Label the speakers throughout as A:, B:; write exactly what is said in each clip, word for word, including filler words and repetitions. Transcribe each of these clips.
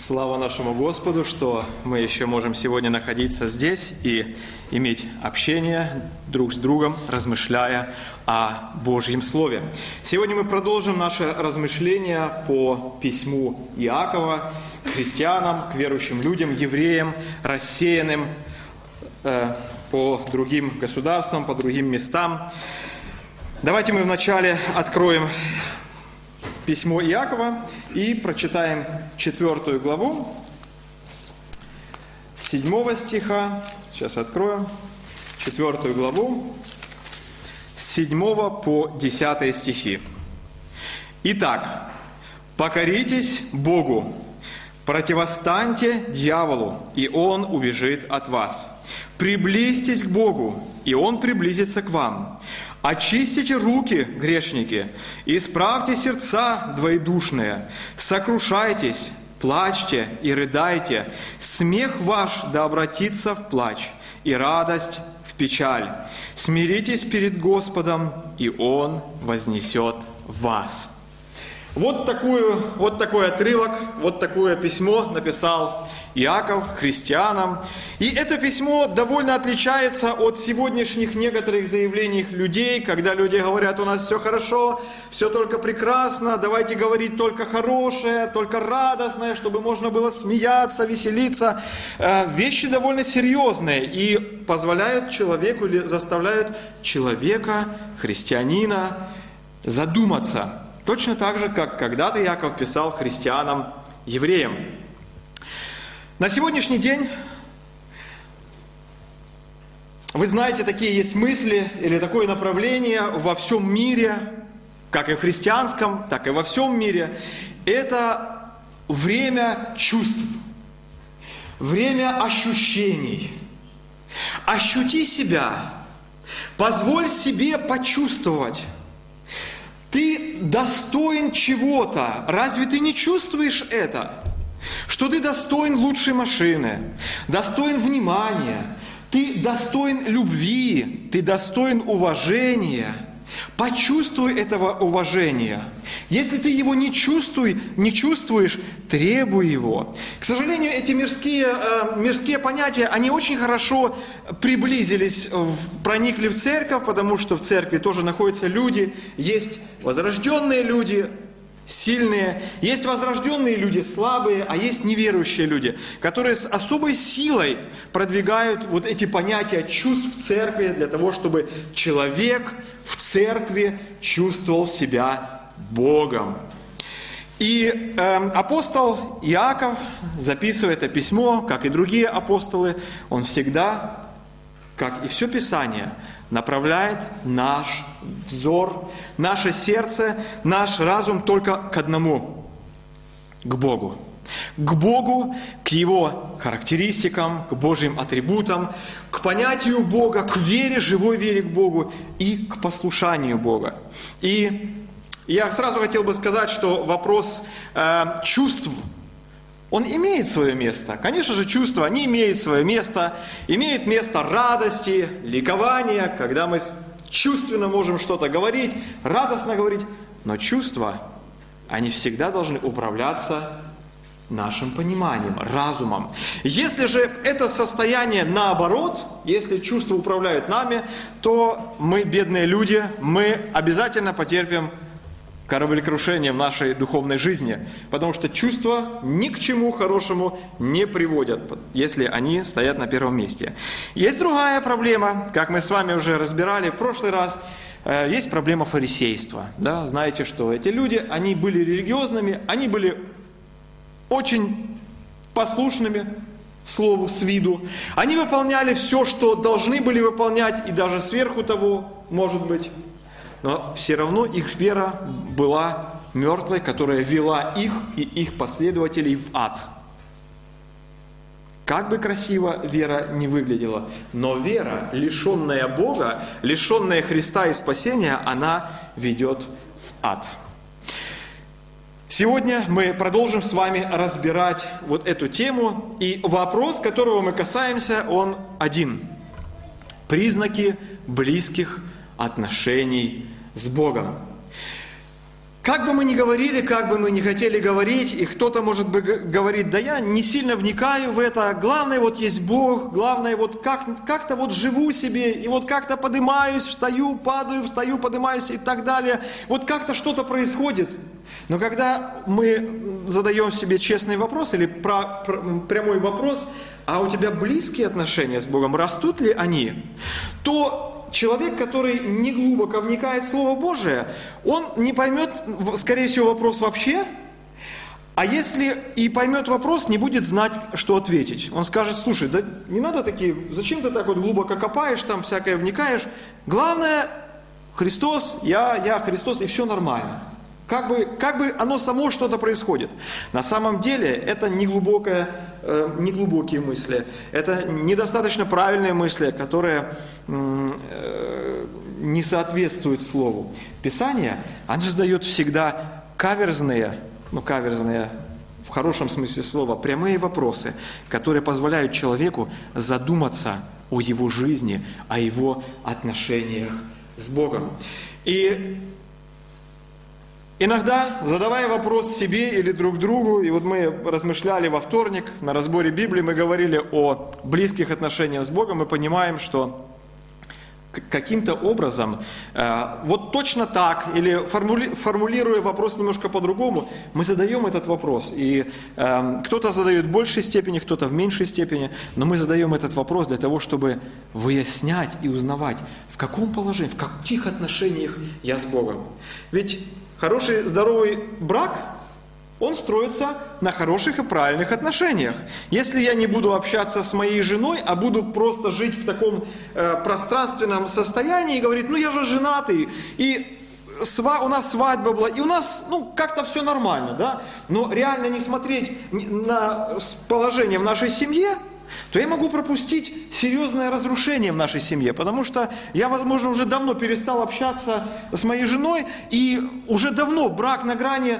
A: Слава нашему Господу, что мы еще можем сегодня находиться здесь и иметь общение друг с другом, размышляя о Божьем Слове. Сегодня мы продолжим наше размышление по письму Иакова к христианам, к верующим людям, евреям, рассеянным э, по другим государствам, по другим местам. Давайте мы вначале откроем письмо Иакова и прочитаем четвертую главу, с седьмого стиха, сейчас откроем, четвертую главу, с седьмого по десятый стихи. Итак, покоритесь Богу, противостаньте дьяволу, и он убежит от вас. Приблизьтесь к Богу, и он приблизится к вам. Очистите руки, грешники, исправьте сердца двоедушные, сокрушайтесь, плачьте и рыдайте, смех ваш да обратится в плач, и радость в печаль. Смиритесь перед Господом, и Он вознесет вас». Вот, такую, вот такой отрывок, вот такое письмо написал Иаков христианам. И это письмо довольно отличается от сегодняшних некоторых заявлений людей, когда люди говорят: у нас все хорошо, все только прекрасно, давайте говорить только хорошее, только радостное, чтобы можно было смеяться, веселиться. Вещи довольно серьезные и позволяют человеку или заставляют человека, христианина, задуматься. Точно так же, как когда-то Иаков писал христианам, евреям. На сегодняшний день, вы знаете, такие есть мысли или такое направление во всем мире, как и в христианском, так и во всем мире. Это время чувств, время ощущений. Ощути себя, позволь себе почувствовать. Ты достоин чего-то. Разве ты не чувствуешь это? Что ты достоин лучшей машины, достоин внимания, ты достоин любви, ты достоин уважения. Почувствуй этого уважения. Если ты его не чувствуй, не чувствуешь, требуй его. К сожалению, эти мирские, э, мирские понятия, они очень хорошо приблизились, проникли в церковь, потому что в церкви тоже находятся люди. Есть возрожденные люди, сильные, есть возрожденные люди, слабые, а есть неверующие люди, которые с особой силой продвигают вот эти понятия чувств в церкви для того, чтобы человек в церкви чувствовал себя Богом. И э, апостол Иаков, записывая это письмо, как и другие апостолы, он всегда, как и все Писание, направляет наш взор, наше сердце, наш разум только к одному – к Богу. К Богу, к Его характеристикам, к Божьим атрибутам, к понятию Бога, к вере, живой вере к Богу и к послушанию Бога. И я сразу хотел бы сказать, что вопрос э, чувств, он имеет свое место. Конечно же, чувства, они имеют свое место. Имеет место радости, ликования, когда мы чувственно можем что-то говорить, радостно говорить. Но чувства, они всегда должны управляться нашим пониманием, разумом. Если же это состояние наоборот, если чувства управляют нами, то мы, бедные люди, мы обязательно потерпим кораблекрушение в нашей духовной жизни, потому что чувства ни к чему хорошему не приводят, если они стоят на первом месте. Есть другая проблема, как мы с вами уже разбирали в прошлый раз, есть проблема фарисейства. Да? Знаете, что эти люди, они были религиозными, они были очень послушными слову с виду. Они выполняли все, что должны были выполнять, и даже сверху того, может быть. Но все равно их вера была мертвой, которая вела их и их последователей в ад. Как бы красиво вера не выглядела, но вера, лишенная Бога, лишенная Христа и спасения, она ведет в ад. Сегодня мы продолжим с вами разбирать вот эту тему, и вопрос, которого мы касаемся, он один. Признаки близких отношений с Богом. Как бы мы ни говорили, как бы мы ни хотели говорить, и кто-то, может быть, говорит, да я не сильно вникаю в это, главное вот есть Бог, главное вот как, как-то вот живу себе, и вот как-то поднимаюсь, встаю, падаю, встаю, поднимаюсь и так далее. Вот как-то что-то происходит. Но когда мы задаем себе честный вопрос или про, про, прямой вопрос, а у тебя близкие отношения с Богом, растут ли они, то человек, который не глубоко вникает в Слово Божие, он не поймет, скорее всего, вопрос вообще, а если и поймет вопрос, не будет знать, что ответить. Он скажет, слушай, да не надо такие, зачем ты так вот глубоко копаешь, там всякое вникаешь. Главное, Христос, я, я Христос, и все нормально. Как бы, как бы оно само что-то происходит. На самом деле это неглубокое, э, неглубокие мысли. Это недостаточно правильные мысли, которые э, не соответствуют Слову. Писание, оно задает всегда каверзные, ну каверзные в хорошем смысле слова, прямые вопросы, которые позволяют человеку задуматься о его жизни, о его отношениях с Богом. И иногда, задавая вопрос себе или друг другу, и вот мы размышляли во вторник на разборе Библии, мы говорили о близких отношениях с Богом, мы понимаем, что каким-то образом, э, вот точно так, или формули, формулируя вопрос немножко по-другому, мы задаем этот вопрос. И э, кто-то задает в большей степени, кто-то в меньшей степени, но мы задаем этот вопрос для того, чтобы выяснять и узнавать, в каком положении, в каких отношениях я с Богом. Ведь хороший, здоровый брак, он строится на хороших и правильных отношениях. Если я не буду общаться с моей женой, а буду просто жить в таком э, пространственном состоянии и говорить, ну я же женатый, и сва, у нас свадьба была, и у нас ну, как-то все нормально, да? Но реально не смотреть на положение в нашей семье, то я могу пропустить серьезное разрушение в нашей семье, потому что я, возможно, уже давно перестал общаться с моей женой, и уже давно брак на грани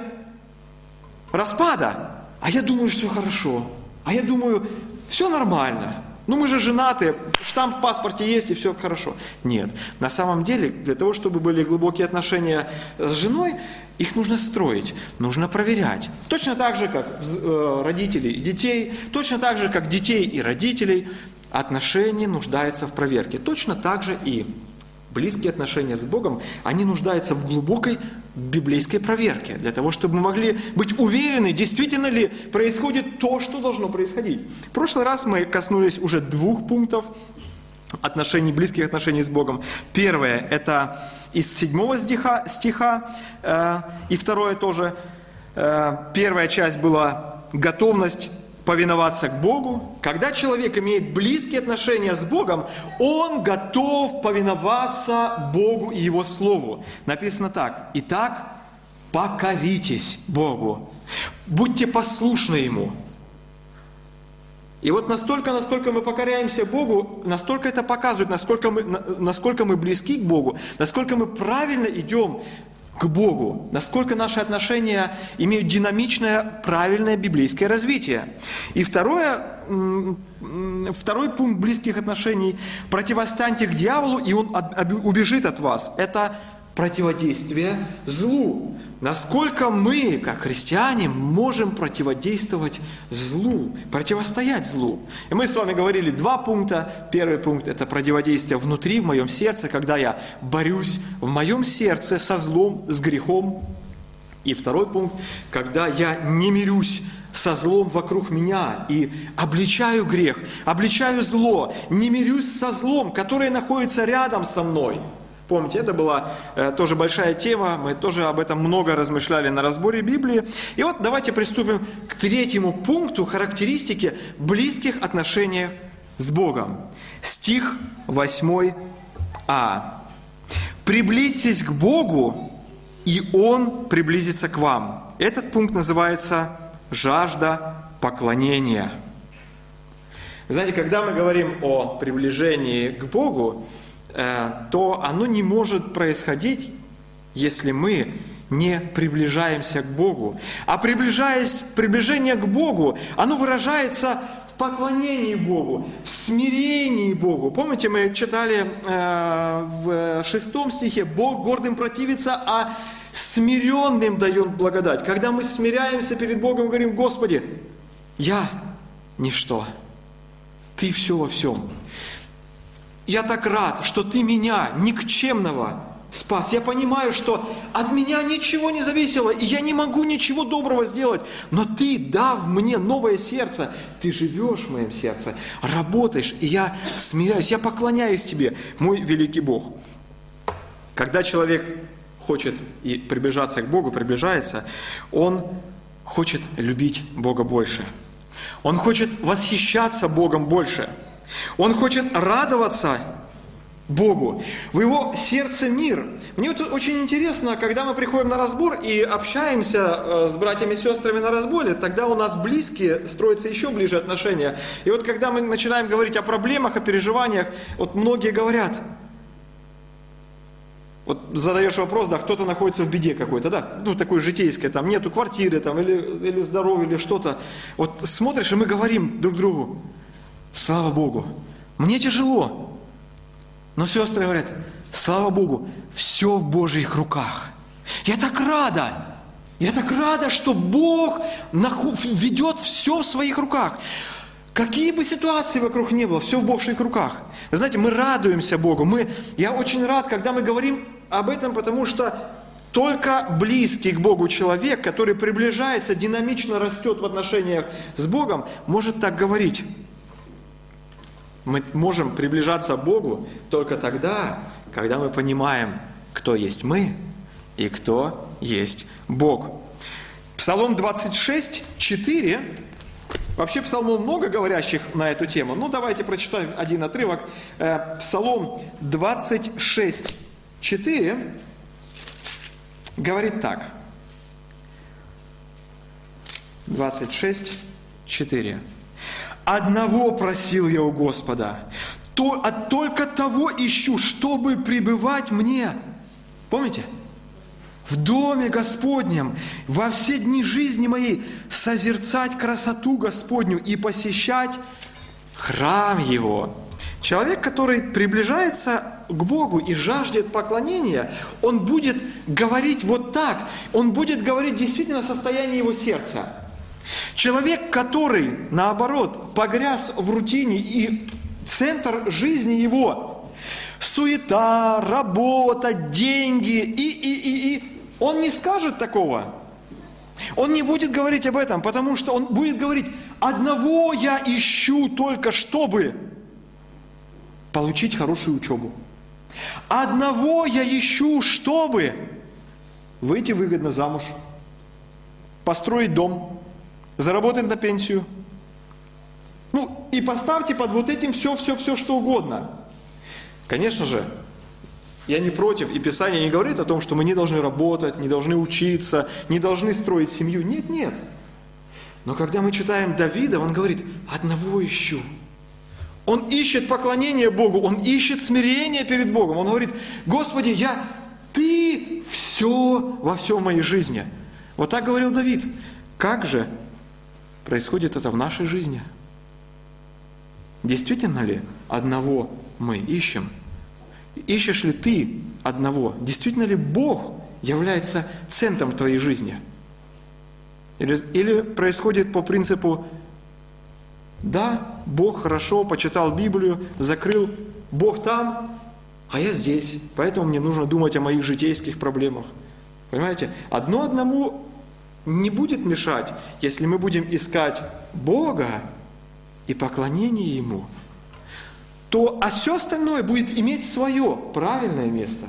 A: распада, а я думаю, что все хорошо, а я думаю, все нормально, ну мы же женаты, штамп в паспорте есть и все хорошо. Нет, на самом деле, для того, чтобы были глубокие отношения с женой, их нужно строить, нужно проверять. Точно так же, как родителей и детей, точно так же, как детей и родителей, отношения нуждаются в проверке. Точно так же и близкие отношения с Богом, они нуждаются в глубокой библейской проверке, для того, чтобы мы могли быть уверены, действительно ли происходит то, что должно происходить. В прошлый раз мы коснулись уже двух пунктов отношений, близких отношений с Богом. Первое – это из седьмого стиха, стиха э, и второе тоже. Э, первая часть была готовность повиноваться к Богу. Когда человек имеет близкие отношения с Богом, он готов повиноваться Богу и Его Слову. Написано так: «Итак, покоритесь Богу, будьте послушны Ему». И вот настолько, насколько мы покоряемся Богу, настолько это показывает, насколько мы, насколько мы близки к Богу, насколько мы правильно идем к Богу, насколько наши отношения имеют динамичное, правильное библейское развитие. И второе, второй пункт близких отношений – противостаньте к дьяволу, и он убежит от вас. Это противодействие злу. Насколько мы, как христиане, можем противодействовать злу, противостоять злу. И мы с вами говорили два пункта. Первый пункт – это противодействие внутри, в моем сердце, когда я борюсь в моем сердце со злом, с грехом. И второй пункт – когда я не мирюсь со злом вокруг меня и обличаю грех, обличаю зло, не мирюсь со злом, которое находится рядом со мной. Помните, это была э, тоже большая тема, мы тоже об этом много размышляли на разборе Библии. И вот давайте приступим к третьему пункту характеристики близких отношений с Богом. Стих восемь а. «Приблизьтесь к Богу, и Он приблизится к вам». Этот пункт называется «жажда поклонения». Знаете, когда мы говорим о приближении к Богу, то оно не может происходить, если мы не приближаемся к Богу. А приближаясь, приближение к Богу, оно выражается в поклонении Богу, в смирении Богу. Помните, мы читали э, в шестом стихе: Бог гордым противится, а смиренным дает благодать. Когда мы смиряемся перед Богом, говорим: Господи, я ничто, Ты все во всем. Я так рад, что Ты меня, никчемного, спас. Я понимаю, что от меня ничего не зависело, и я не могу ничего доброго сделать. Но Ты, дав мне новое сердце, Ты живешь в моем сердце, работаешь, и я смиряюсь, я поклоняюсь Тебе, мой великий Бог. Когда человек хочет и приближаться к Богу, приближается, он хочет любить Бога больше. Он хочет восхищаться Богом больше. Он хочет радоваться Богу. В его сердце мир. Мне вот очень интересно, когда мы приходим на разбор и общаемся с братьями и сестрами на разборе, тогда у нас близкие, строятся еще ближе отношения. И вот когда мы начинаем говорить о проблемах, о переживаниях, вот многие говорят, вот задаешь вопрос, да, кто-то находится в беде какой-то, да, ну такой житейской, там нету квартиры, там, или, или здоровья, или что-то. Вот смотришь, и мы говорим друг другу: слава Богу, мне тяжело. Но сестры говорят: слава Богу, все в Божьих руках. Я так рада, я так рада, что Бог ведет все в своих руках. Какие бы ситуации вокруг не было, все в Божьих руках. Вы знаете, мы радуемся Богу. Мы, я очень рад, когда мы говорим об этом, потому что только близкий к Богу человек, который приближается, динамично растет в отношениях с Богом, может так говорить. Мы можем приближаться к Богу только тогда, когда мы понимаем, кто есть мы и кто есть Бог. Псалом двадцать шесть, четыре. Вообще псалмов много говорящих на эту тему. Ну, давайте прочитаем один отрывок. Псалом двадцать шесть, четыре говорит так. двадцать шесть, четыре. «Одного просил я у Господа, то, а только того ищу, чтобы пребывать мне». Помните? «В доме Господнем во все дни жизни моей созерцать красоту Господню и посещать храм Его». Человек, который приближается к Богу и жаждет поклонения, он будет говорить вот так, он будет говорить действительно о состоянии его сердца. Человек, который, наоборот, погряз в рутине и центр жизни его – суета, работа, деньги и, и, и, и, он не скажет такого. Он не будет говорить об этом, потому что он будет говорить: одного я ищу только, чтобы получить хорошую учебу. Одного я ищу, чтобы выйти выгодно замуж, построить дом, заработать на пенсию. Ну, и поставьте под вот этим все-все-все, что угодно. Конечно же, я не против, и Писание не говорит о том, что мы не должны работать, не должны учиться, не должны строить семью. Нет, нет. Но когда мы читаем Давида, он говорит: одного ищу. Он ищет поклонение Богу, он ищет смирение перед Богом. Он говорит: Господи, я, Ты все во всем моей жизни. Вот так говорил Давид. Как же происходит это в нашей жизни? Действительно ли одного мы ищем? Ищешь ли ты одного? Действительно ли Бог является центром твоей жизни? Или, или происходит по принципу: да, Бог хорошо, почитал Библию, закрыл, Бог там, а я здесь, поэтому мне нужно думать о моих житейских проблемах. Понимаете? Одно одному не будет мешать, если мы будем искать Бога и поклонение Ему, то а все остальное будет иметь свое правильное место.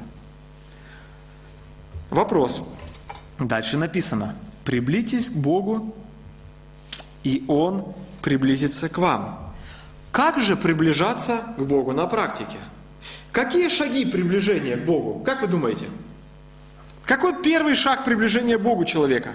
A: Вопрос. Дальше написано: приблизитесь к Богу, и Он приблизится к вам. Как же приближаться к Богу на практике? Какие шаги приближения к Богу? Как вы думаете? Какой первый шаг приближения к Богу человека?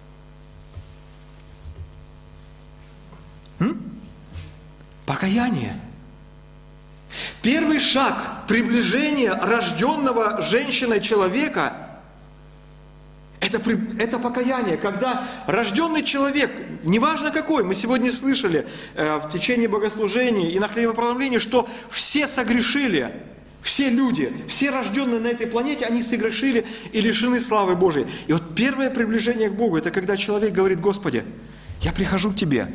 A: М? Покаяние. Первый шаг приближения рожденного женщиной человека – Это, это покаяние, когда рожденный человек, неважно какой, мы сегодня слышали э, в течение богослужения и на хлебопроломлении, что все согрешили, все люди, все рожденные на этой планете, они согрешили и лишены славы Божией. И вот первое приближение к Богу, это когда человек говорит: Господи, я прихожу к Тебе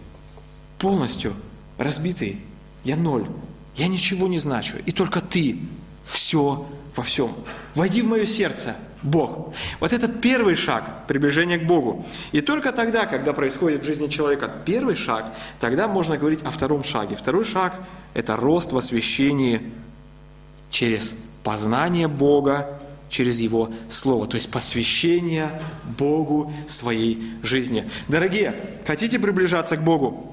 A: полностью разбитый, я ноль, я ничего не значу, и только Ты все во всем. Войди в мое сердце, Бог. Вот это первый шаг приближения к Богу. И только тогда, когда происходит в жизни человека первый шаг, тогда можно говорить о втором шаге. Второй шаг – это рост в освящении через познание Бога, через Его Слово, то есть посвящение Богу своей жизни. Дорогие, хотите приближаться к Богу?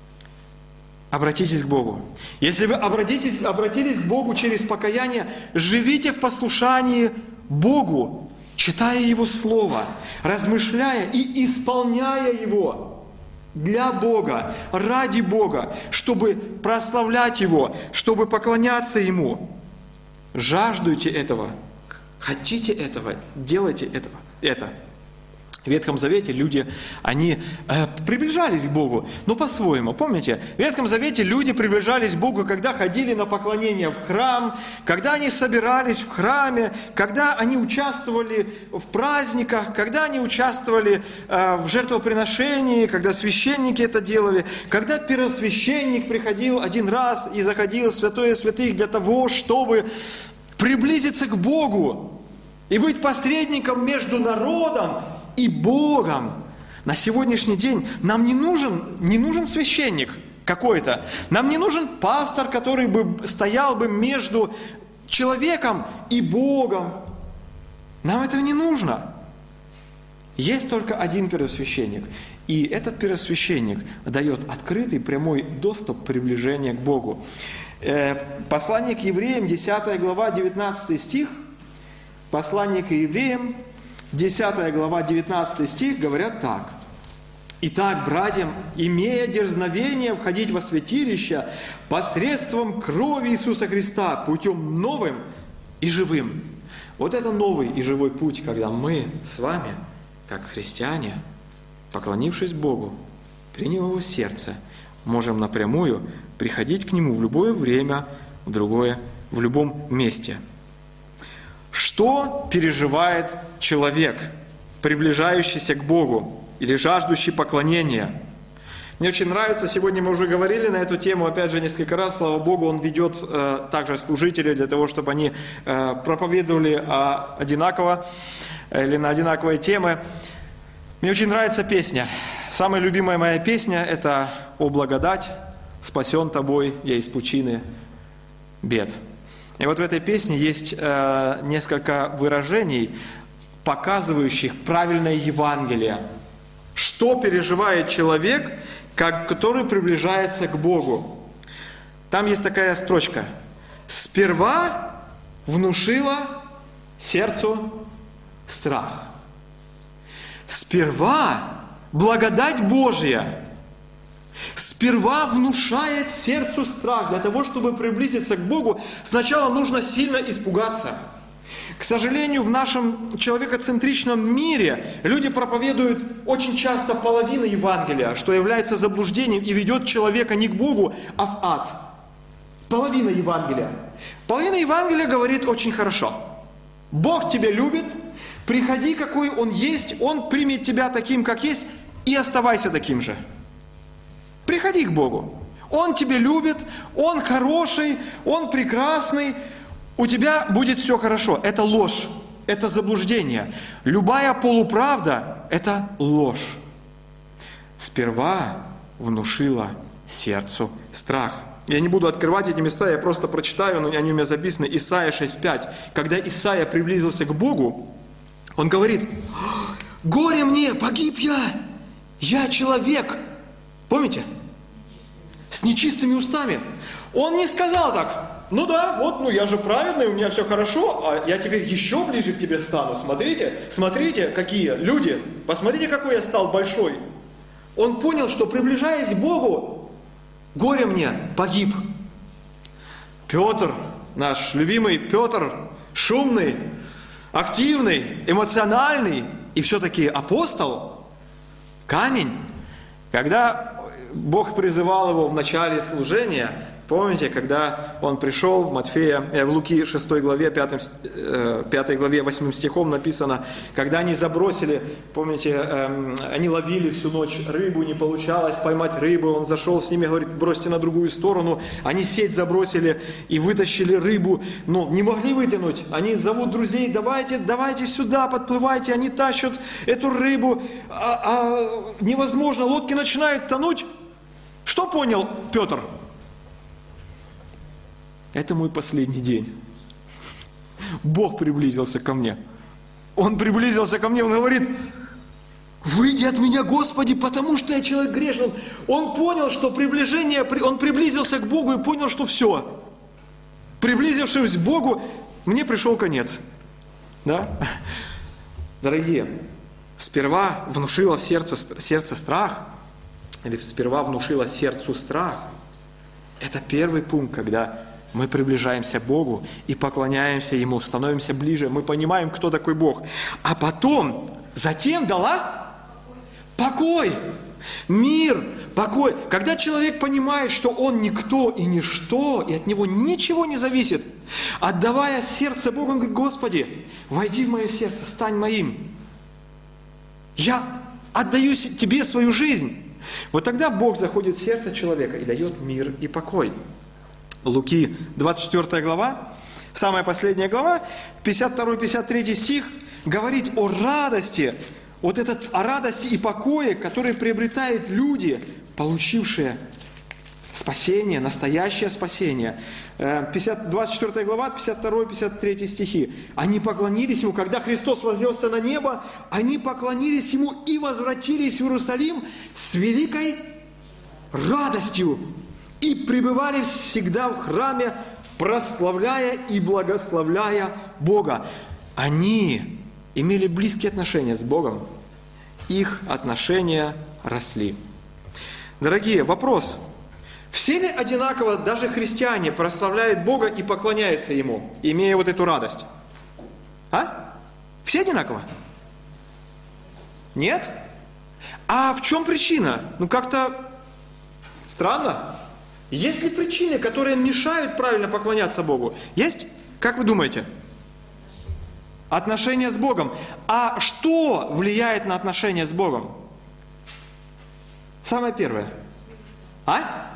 A: Обратитесь к Богу. Если вы обратитесь, обратились к Богу через покаяние, живите в послушании Богу, читая Его Слово, размышляя и исполняя Его для Бога, ради Бога, чтобы прославлять Его, чтобы поклоняться Ему. Жаждуйте этого, хотите этого, делайте этого, это. В Ветхом Завете люди, они э, приближались к Богу, но по-своему. Помните, в Ветхом Завете люди приближались к Богу, когда ходили на поклонение в храм, когда они собирались в храме, когда они участвовали в праздниках, когда они участвовали э, в жертвоприношении, когда священники это делали, когда первосвященник приходил один раз и заходил в святое святых для того, чтобы приблизиться к Богу и быть посредником между народом и Богом. На сегодняшний день нам не нужен, не нужен священник какой-то. Нам не нужен пастор, который бы стоял бы между человеком и Богом. Нам этого не нужно. Есть только один первосвященник. И этот первосвященник дает открытый, прямой доступ приближения к Богу. Послание к евреям, десятая глава, девятнадцатый стих. Послание к евреям, десятая глава, девятнадцатый стих, говорят так. «Итак, братьям, имея дерзновение входить во святилище посредством крови Иисуса Христа, путем новым и живым». Вот это новый и живой путь, когда мы с вами, как христиане, поклонившись Богу, приняв Его сердце, можем напрямую приходить к Нему в любое время, в другое, в любом месте. Что переживает человек, приближающийся к Богу или жаждущий поклонения? Мне очень нравится, сегодня мы уже говорили на эту тему, опять же, несколько раз, слава Богу, Он ведет э, также служителей для того, чтобы они э, проповедовали э, одинаково или на одинаковые темы. Мне очень нравится песня. Самая любимая моя песня – это «О благодать, спасен тобой я из пучины бед». И вот в этой песне есть э, несколько выражений, показывающих правильное Евангелие. Что переживает человек, как, который приближается к Богу? Там есть такая строчка. «Сперва внушила сердцу страх». Сперва благодать Божья сперва внушает сердцу страх. Для того, чтобы приблизиться к Богу, сначала нужно сильно испугаться. К сожалению, в нашем человекоцентричном мире люди проповедуют очень часто половину Евангелия, что является заблуждением и ведет человека не к Богу, а в ад. Половина Евангелия. Половина Евангелия говорит очень хорошо. Бог тебя любит, приходи, какой Он есть, Он примет тебя таким, как есть, и оставайся таким же. Приходи к Богу. Он тебя любит, Он хороший, Он прекрасный, у тебя будет все хорошо. Это ложь, это заблуждение. Любая полуправда – это ложь. Сперва внушила сердцу страх. Я не буду открывать эти места, я просто прочитаю, но они у меня записаны. Исайя шесть пять. Когда Исайя приблизился к Богу, он говорит: «Горе мне, погиб я, я человек». Помните? С нечистыми устами. Он не сказал так: ну да, вот, ну я же праведный, у меня все хорошо, а я теперь еще ближе к тебе стану. Смотрите, смотрите, какие люди, посмотрите, какой я стал большой. Он понял, что, приближаясь к Богу, горе мне, погиб. Петр, наш любимый Петр, шумный, активный, эмоциональный и все-таки апостол, камень. Когда Бог призывал его в начале служения, помните, когда он пришел в Матфея, э, в Луки шестой главе, пятой, э, пятой главе, восьмым стихом написано, когда они забросили, помните, э, они ловили всю ночь рыбу, не получалось поймать рыбу, он зашел с ними, говорит, бросьте на другую сторону, они сеть забросили и вытащили рыбу, но не могли вытянуть, они зовут друзей, давайте, давайте сюда, подплывайте, они тащат эту рыбу, а, а невозможно, лодки начинают тонуть. Что понял Петр? Это мой последний день. Бог приблизился ко мне. Он приблизился ко мне, он говорит, выйди от меня, Господи, потому что я человек грешный. Он понял, что приближение, он приблизился к Богу и понял, что все. Приблизившись к Богу, мне пришел конец. Да? Дорогие, сперва внушило в сердце, сердце страх, или сперва внушило сердцу страх. Это первый пункт, когда мы приближаемся к Богу и поклоняемся Ему, становимся ближе, мы понимаем, кто такой Бог. А потом, затем дала покой, мир, покой. Когда человек понимает, что он никто и ничто, и от него ничего не зависит, отдавая сердце Богу, он говорит, Господи, войди в мое сердце, стань моим. Я отдаю Тебе свою жизнь. Вот тогда Бог заходит в сердце человека и дает мир и покой. Луки, двадцать четвёртая глава, самая последняя глава, пятьдесят второй пятьдесят третий стих, говорит о радости, вот этот, о радости и покое, которые приобретают люди, получившие спасение, настоящее спасение. двадцать четвёртая глава, пятьдесят второй пятьдесят третий стихи. Они поклонились Ему, когда Христос вознесся на небо, они поклонились Ему и возвратились в Иерусалим с великой радостью. И пребывали всегда в храме, прославляя и благословляя Бога. Они имели близкие отношения с Богом. Их отношения росли. Дорогие, вопрос. Все ли одинаково, даже христиане, прославляют Бога и поклоняются Ему, имея вот эту радость? А? Все одинаково? Нет? А в чем причина? Ну как-то странно. Есть ли причины, которые мешают правильно поклоняться Богу? Есть? Как вы думаете? Отношения с Богом. А что влияет на отношения с Богом? Самое первое. А?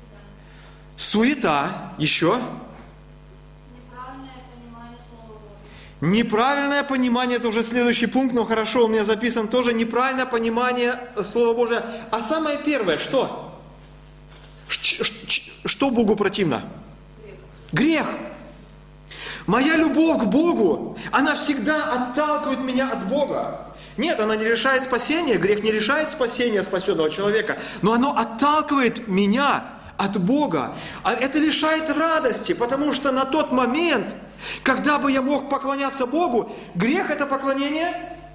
A: Суета. Еще?
B: Неправильное понимание Слова Божьего.
A: Неправильное понимание, это уже следующий пункт, но хорошо, у меня записан тоже неправильное понимание Слова Божия. А самое первое, что? Что Богу противно? Грех. Моя любовь к Богу, она всегда отталкивает меня от Бога. Нет, она не решает спасения, грех не решает спасения спасенного человека, но оно отталкивает меня от Бога. А это лишает радости, потому что на тот момент, когда бы я мог поклоняться Богу, грех – это поклонение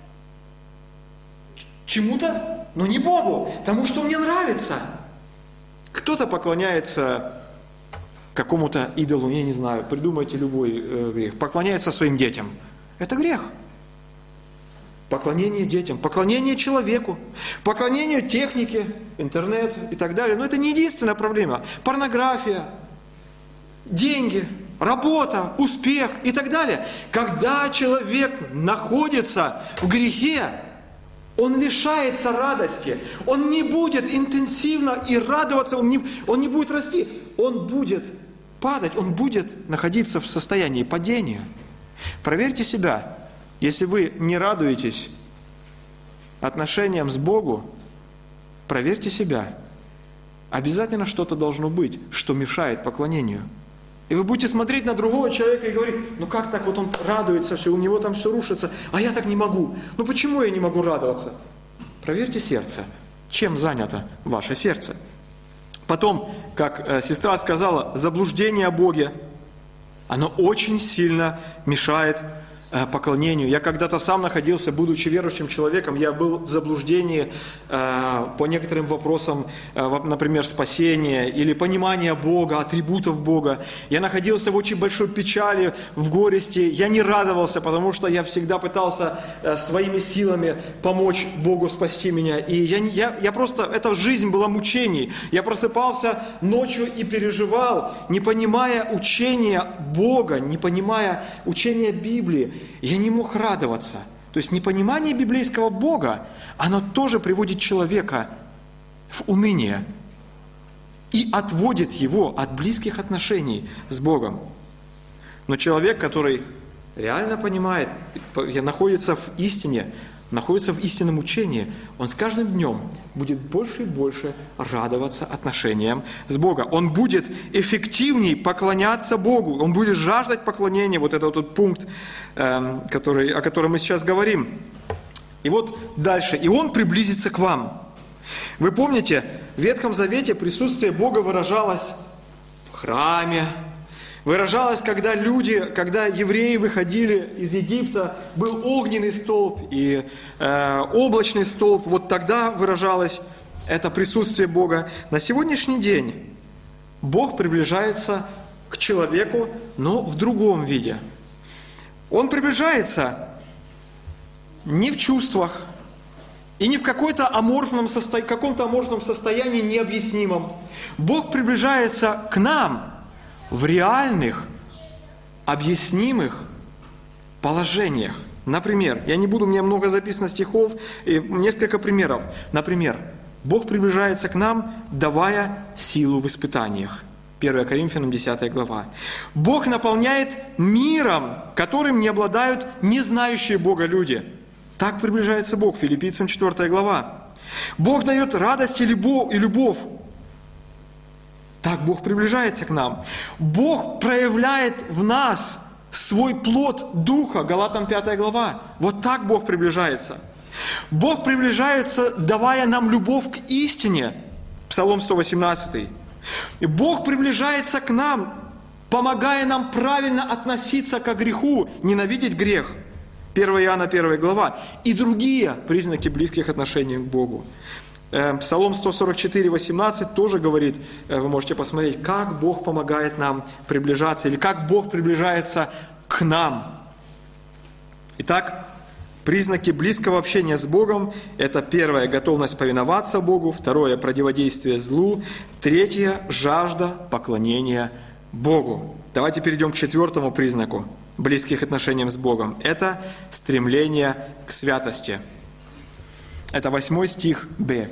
A: чему-то, но не Богу, тому, что мне нравится. Кто-то поклоняется какому-то идолу, я не знаю, придумайте любой э, грех, поклоняется своим детям. Это грех. Поклонение детям, поклонение человеку, поклонение технике, интернет и так далее. Но это не единственная проблема. Порнография, деньги, работа, успех и так далее. Когда человек находится в грехе, он лишается радости, он не будет интенсивно и радоваться, он не, он не будет расти, он будет падать, он будет находиться в состоянии падения. Проверьте себя, если вы не радуетесь отношениям с Богом, проверьте себя. Обязательно что-то должно быть, что мешает поклонению. И вы будете смотреть на другого человека и говорить, ну как так, вот он радуется, все, у него там все рушится, а я так не могу. Ну почему я не могу радоваться? Проверьте сердце. Чем занято ваше сердце? Потом, как э, сестра сказала, заблуждение о Боге, оно очень сильно мешает поклонению. Я когда-то сам находился, будучи верующим человеком, я был в заблуждении э, по некоторым вопросам, э, например, спасения или понимания Бога, атрибутов Бога. Я находился в очень большой печали, в горести. Я не радовался, потому что я всегда пытался э, своими силами помочь Богу спасти меня. И я, я, я просто, эта жизнь была мучений. Я просыпался ночью и переживал, не понимая учения Бога, не понимая учения Библии. Я не мог радоваться. То есть непонимание библейского Бога, оно тоже приводит человека в уныние и отводит его от близких отношений с Богом. Но человек, который реально понимает, находится в истине, находится в истинном учении, он с каждым днем будет больше и больше радоваться отношениям с Богом. Он будет эффективней поклоняться Богу, он будет жаждать поклонения, вот этот вот пункт, э, который, о котором мы сейчас говорим. И вот дальше, и он приблизится к вам. Вы помните, в Ветхом Завете присутствие Бога выражалось в храме, выражалось, когда люди, когда евреи выходили из Египта, был огненный столб и э, облачный столб. Вот тогда выражалось это присутствие Бога. На сегодняшний день Бог приближается к человеку, но в другом виде. Он приближается не в чувствах и не в какой-то аморфном состо... каком-то аморфном состоянии необъяснимом. Бог приближается к нам в реальных, объяснимых положениях. Например, я не буду, у меня много записано стихов, и несколько примеров. Например, Бог приближается к нам, давая силу в испытаниях. первое Коринфянам десятая глава. Бог наполняет миром, которым не обладают незнающие Бога люди. Так приближается Бог. Филиппийцам четвёртая глава. Бог дает радость и любовь. Так Бог приближается к нам. Бог проявляет в нас свой плод Духа. Галатам пятая глава. Вот так Бог приближается. Бог приближается, давая нам любовь к истине. Псалом сто восемнадцатый. И Бог приближается к нам, помогая нам правильно относиться к греху, ненавидеть грех. первое Иоанна первая глава. И другие признаки близких отношений к Богу. Псалом сто сорок четыре, восемнадцать тоже говорит, вы можете посмотреть, как Бог помогает нам приближаться, или как Бог приближается к нам. Итак, признаки близкого общения с Богом – это первое – готовность повиноваться Богу, второе – противодействие злу, третье – жажда поклонения Богу. Давайте перейдем к четвертому признаку близких отношений с Богом. Это стремление к святости. Это восьмой стих Б.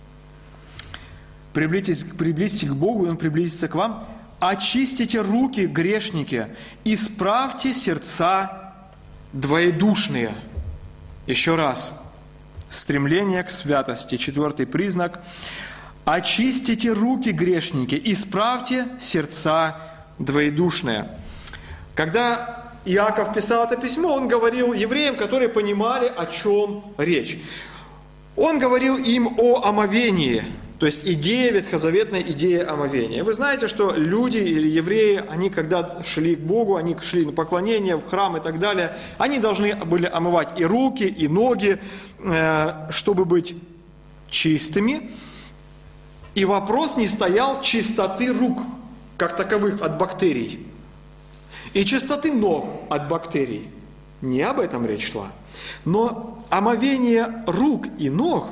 A: Приблизьтесь, приблизьтесь к Богу, и Он приблизится к вам. Очистите руки, грешники, исправьте сердца двоедушные. Еще раз. Стремление к святости. Четвертый признак. Очистите руки, грешники, исправьте сердца двоедушные. Когда Иаков писал это письмо, он говорил евреям, которые понимали, о чем речь. Он говорил им о омовении, то есть идея, ветхозаветная идея омовения. Вы знаете, что люди или евреи, они когда шли к Богу, они шли на поклонение, в храм и так далее, они должны были омывать и руки, и ноги, чтобы быть чистыми. И вопрос не стоял чистоты рук, как таковых, от бактерий, и чистоты ног от бактерий. Не об этом речь шла. Но омовение рук и ног,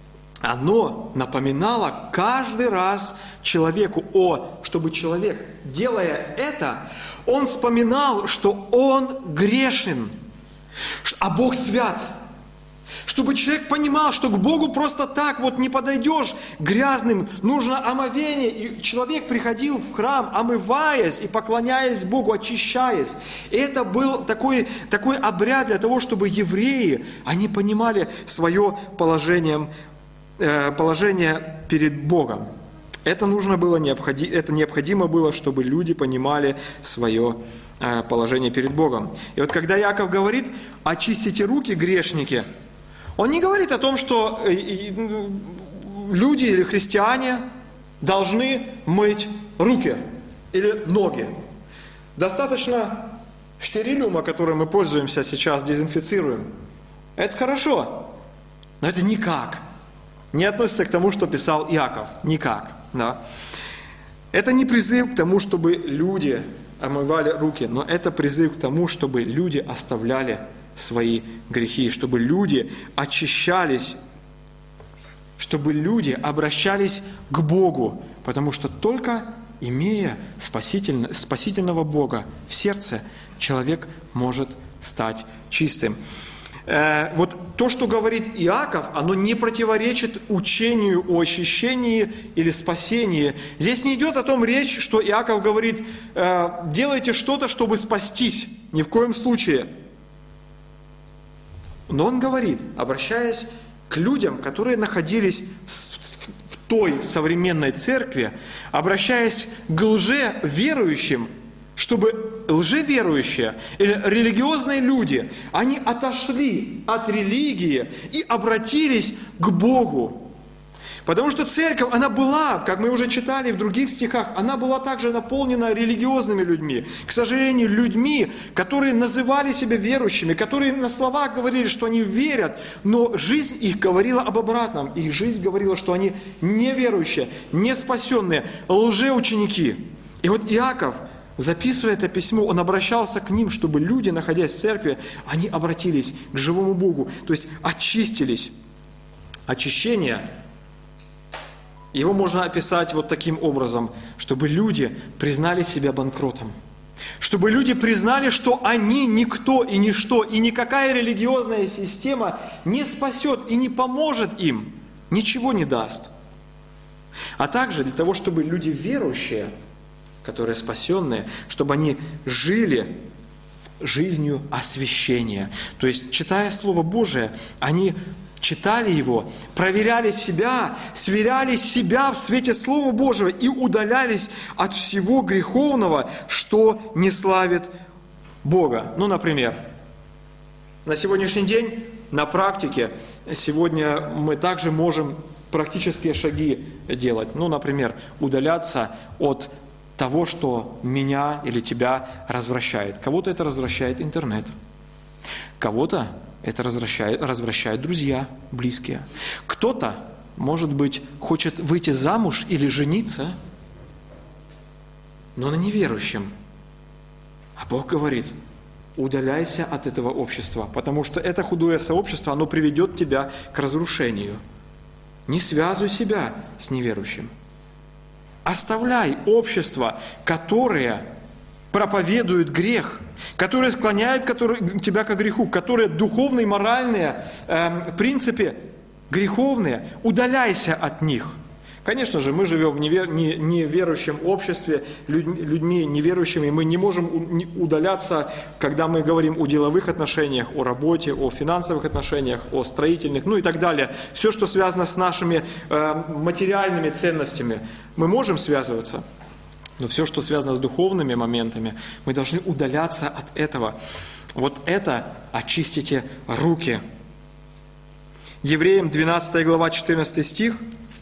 A: оно напоминало каждый раз человеку о, чтобы человек, делая это, он вспоминал, что он грешен, а Бог свят. Чтобы человек понимал, что к Богу просто так вот не подойдешь грязным, нужно омовение. И человек приходил в храм, омываясь и поклоняясь Богу, очищаясь. И это был такой, такой обряд для того, чтобы евреи, они понимали свое положение, э, положение перед Богом. Это нужно было, необходимо, это необходимо было, чтобы люди понимали свое э, положение перед Богом. И вот когда Иаков говорит, очистите руки, грешники, он не говорит о том, что люди или христиане должны мыть руки или ноги. Достаточно Стерилиума, которым мы пользуемся сейчас, дезинфицируем, это хорошо, но это никак не относится к тому, что писал Иаков. Никак. Да? Это не призыв к тому, чтобы люди омывали руки, но это призыв к тому, чтобы люди оставляли свои грехи, чтобы люди очищались, чтобы люди обращались к Богу, потому что только имея спасительно, спасительного Бога в сердце, человек может стать чистым. Э, вот то, что говорит Иаков, оно не противоречит учению о очищении или спасении. Здесь не идет о том речь, что Иаков говорит, э, делайте что-то, чтобы спастись. Ни в коем случае. Но он говорит, обращаясь к людям, которые находились в той современной церкви, обращаясь к лжеверующим, чтобы лжеверующие или религиозные люди, они отошли от религии и обратились к Богу. Потому что церковь, она была, как мы уже читали в других стихах, она была также наполнена религиозными людьми. К сожалению, людьми, которые называли себя верующими, которые на словах говорили, что они верят, но жизнь их говорила об обратном. Их жизнь говорила, что они неверующие, не спасенные, лжеученики. И вот Иаков, записывая это письмо, он обращался к ним, чтобы люди, находясь в церкви, они обратились к живому Богу, то есть очистились. Очищение, его можно описать вот таким образом, чтобы люди признали себя банкротом, чтобы люди признали, что они никто и ничто, и никакая религиозная система не спасет и не поможет им, ничего не даст. А также для того, чтобы люди верующие, которые спасенные, чтобы они жили жизнью освящения. То есть, читая Слово Божие, они читали его, проверяли себя, сверяли себя в свете Слова Божьего и удалялись от всего греховного, что не славит Бога. Ну, например, на сегодняшний день, на практике, сегодня мы также можем практические шаги делать. Ну, например, удаляться от того, что меня или тебя развращает. Кого-то это развращает интернет, кого-то это развращает, развращают друзья, близкие. Кто-то, может быть, хочет выйти замуж или жениться, но на неверующем. А Бог говорит, удаляйся от этого общества, потому что это худое сообщество, оно приведет тебя к разрушению. Не связывай себя с неверующим. Оставляй общество, которое проповедует грех, которые склоняют которые, тебя к греху, которые духовные, моральные э, принципы греховные, удаляйся от них. Конечно же, мы живем в невер, не, неверующем обществе, людьми, людьми неверующими, мы не можем удаляться, когда мы говорим о деловых отношениях, о работе, о финансовых отношениях, о строительных, ну и так далее. Все, что связано с нашими э, материальными ценностями, мы можем связываться. Но все, что связано с духовными моментами, мы должны удаляться от этого. Вот это очистите руки. Евреям двенадцатая глава, четырнадцатый стих.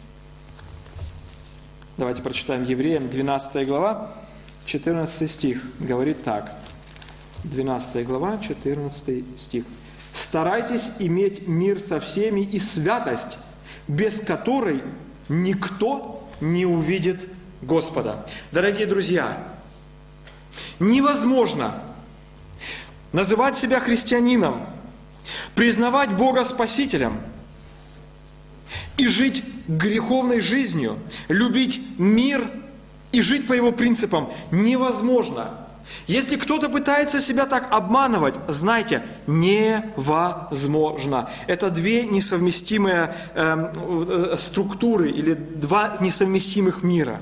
A: Давайте прочитаем Евреям двенадцатая глава, четырнадцатый стих. Говорит так. двенадцатая глава, четырнадцатый стих. «Старайтесь иметь мир со всеми и святость, без которой никто не увидит Господа». Дорогие друзья, невозможно называть себя христианином, признавать Бога Спасителем и жить греховной жизнью, любить мир и жить по его принципам невозможно. Если кто-то пытается себя так обманывать, знайте, невозможно. Это две несовместимые э, структуры или два несовместимых мира.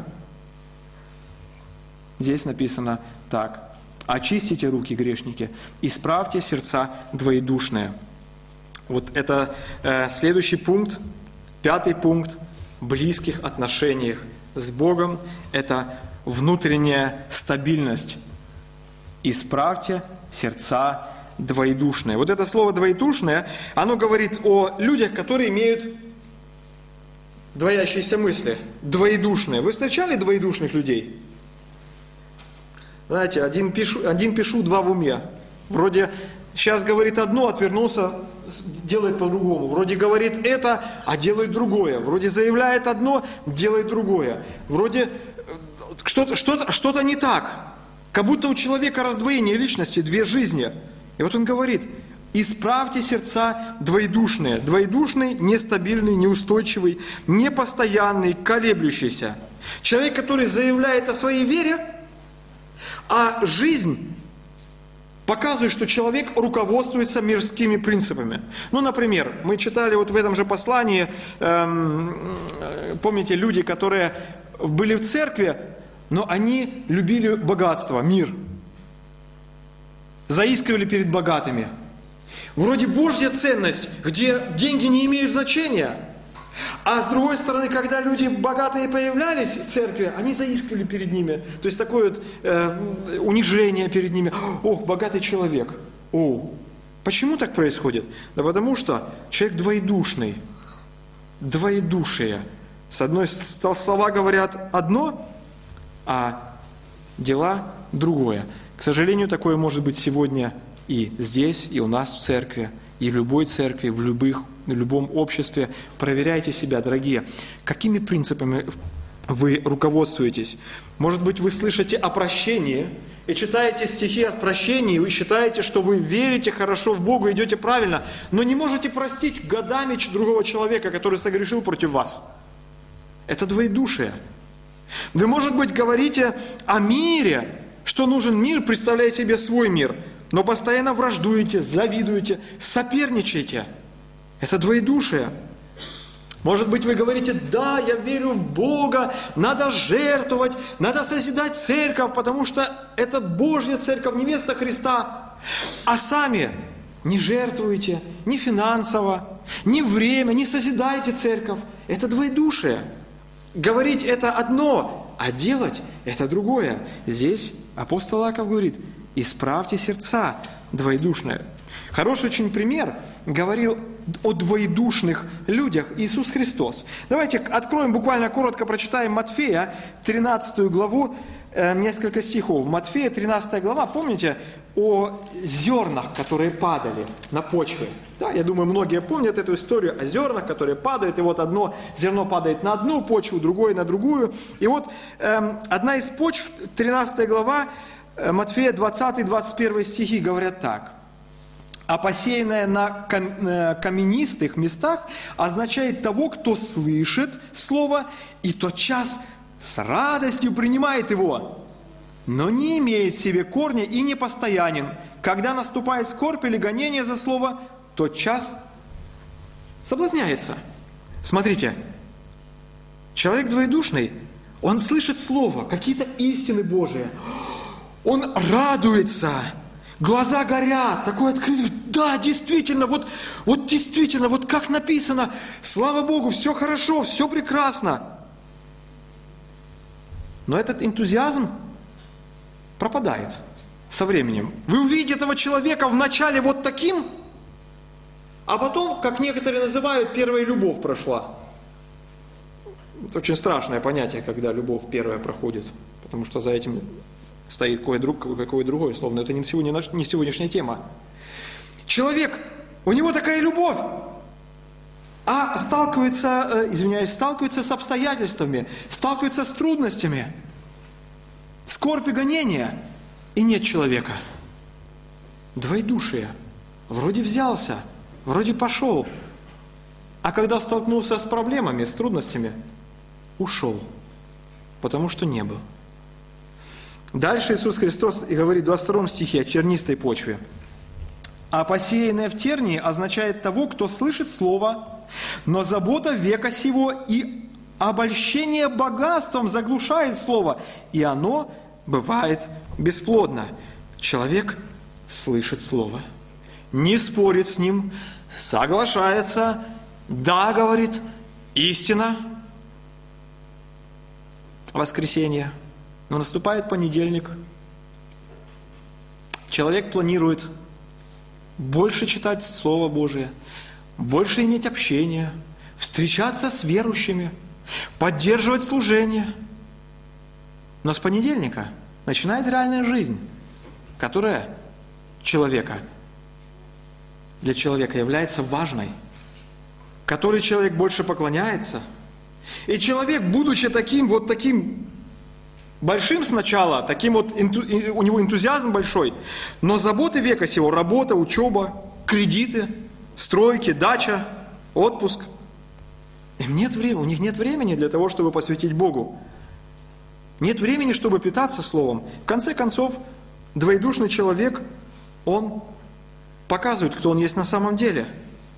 A: Здесь написано так. «Очистите руки, грешники, исправьте сердца двоедушные». Вот это э, следующий пункт, пятый пункт в близких отношениях с Богом – это внутренняя стабильность. «Исправьте сердца двоедушные». Вот это слово «двоедушное», оно говорит о людях, которые имеют двоящиеся мысли, двоедушные. Вы встречали двоедушных людей? Знаете, один пишу, один пишу, два в уме. Вроде сейчас говорит одно, отвернулся, делает по-другому. Вроде говорит это, а делает другое. Вроде заявляет одно, делает другое. Вроде что-то, что-то, что-то не так. Как будто у человека раздвоение личности, две жизни. И вот он говорит: исправьте сердца двоедушные. Двоедушный, нестабильный, неустойчивый, непостоянный, колеблющийся. Человек, который заявляет о своей вере, а жизнь показывает, что человек руководствуется мирскими принципами. Ну, например, мы читали вот в этом же послании, эм, помните, люди, которые были в церкви, но они любили богатство, мир. Заискивали перед богатыми. Вроде Божья ценность, где деньги не имеют значения. А с другой стороны, когда люди богатые появлялись в церкви, они заискивали перед ними. То есть такое вот э, унижение перед ними. Ох, богатый человек. О, почему так происходит? Да потому что человек двоедушный. Двоедушие. С одной стороны, слова говорят одно, а дела другое. К сожалению, такое может быть сегодня и здесь, и у нас в церкви, и в любой церкви, в, любых, в любом обществе. Проверяйте себя, дорогие. Какими принципами вы руководствуетесь? Может быть, вы слышите о прощении и читаете стихи о прощении, и вы считаете, что вы верите хорошо в Бога, идете правильно, но не можете простить годами другого человека, который согрешил против вас. Это двоедушие. Вы, может быть, говорите о мире, что нужен мир, представляя себе свой мир, но постоянно враждуете, завидуете, соперничаете. Это двоедушие. Может быть, вы говорите: да, я верю в Бога, надо жертвовать, надо созидать церковь, потому что это Божья церковь, невеста Христа. А сами не жертвуете ни финансово, ни время, не созидаете церковь. Это двоедушие. Говорить это одно, а делать это другое. Здесь апостол Иаков говорит: исправьте сердца двоедушные. Хороший очень пример говорил о двоедушных людях Иисус Христос. Давайте откроем, буквально коротко прочитаем Матфея, тринадцатую главу, э, несколько стихов. Матфея, тринадцатая глава, помните о зернах, которые падали на почве? Да, я думаю, многие помнят эту историю о зернах, которые падают, и вот одно зерно падает на одну почву, другое на другую. И вот э, одна из почв, тринадцатая глава, э, Матфея, двадцатый-двадцать первый стихи говорят так. А посеянное на каменистых местах означает того, кто слышит слово и тотчас с радостью принимает его, но не имеет в себе корня и не постоянен. Когда наступает скорбь или гонение за слово, тотчас соблазняется. Смотрите, человек двоедушный, он слышит слово, какие-то истины Божии, он радуется. Глаза горят, такой открытый, да, действительно, вот, вот действительно, вот как написано, слава Богу, все хорошо, все прекрасно. Но этот энтузиазм пропадает со временем. Вы увидите этого человека вначале вот таким, а потом, как некоторые называют, первая любовь прошла. Это очень страшное понятие, когда любовь первая проходит, потому что за этим стоит какое другое слово, но это не сегодняшняя тема. Человек, у него такая любовь, а сталкивается, извиняюсь, сталкивается с обстоятельствами, сталкивается с трудностями, скорбь и гонения, и нет человека. Двоедушие. Вроде взялся, вроде пошел, а когда столкнулся с проблемами, с трудностями, ушел, потому что не был. Дальше Иисус Христос говорит в двадцать втором стихе о чернистой почве. А посеянное в тернии означает того, кто слышит слово, но забота века сего и обольщение богатством заглушает слово, и оно бывает бесплодно. Человек слышит слово, не спорит с ним, соглашается, да, говорит, истина, воскресенье. Но наступает понедельник, человек планирует больше читать Слово Божие, больше иметь общение, встречаться с верующими, поддерживать служение. Но с понедельника начинает реальная жизнь, которая человека, для человека является важной, которой человек больше поклоняется. И человек, будучи таким вот таким большим сначала, таким вот у него энтузиазм большой, но заботы века сего, работа, учеба, кредиты, стройки, дача, отпуск, им нет времени, у них нет времени для того, чтобы посвятить Богу. Нет времени, чтобы питаться Словом. В конце концов, двоедушный человек, он показывает, кто он есть на самом деле.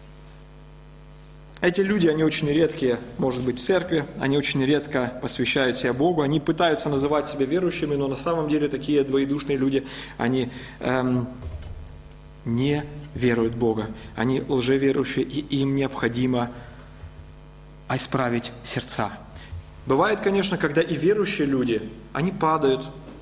A: Эти люди, они очень редкие, может быть, в церкви, они очень редко посвящают себя Богу, они пытаются называть себя верующими, но на самом деле такие двоедушные люди, они эм, не веруют в Бога, они лжеверующие, и им необходимо исправить сердца. Бывает, конечно, когда и верующие люди, они падают,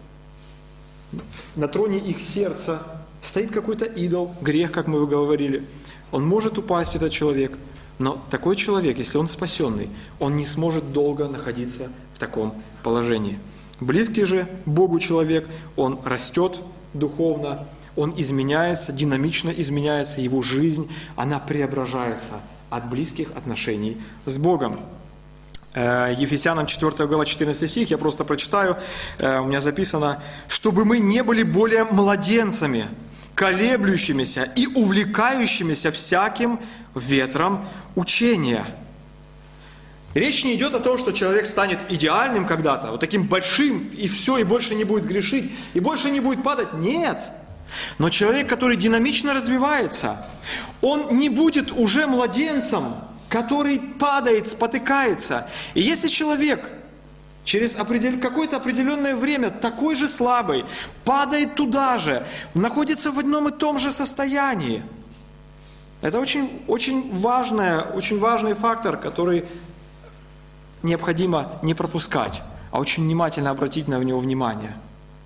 A: на троне их сердца стоит какой-то идол, грех, как мы говорили, он может упасть, этот человек. Но такой человек, если он спасенный, он не сможет долго находиться в таком положении. Близкий же Богу человек, он растет духовно, он изменяется, динамично изменяется, его жизнь, она преображается от близких отношений с Богом. Ефесянам четвёртая глава, четырнадцатый стих, я просто прочитаю, у меня записано: «Чтобы мы не были более младенцами, колеблющимися и увлекающимися всяким ветром учения». Речь не идет о том, что человек станет идеальным когда-то, вот таким большим, и все, и больше не будет грешить, и больше не будет падать. Нет. Но человек, который динамично развивается, он не будет уже младенцем, который падает, спотыкается. И если человек через определ... какое-то определенное время такой же слабый, падает туда же, находится в одном и том же состоянии. Это очень, очень, важное, очень важный фактор, который необходимо не пропускать, а очень внимательно обратить на него внимание.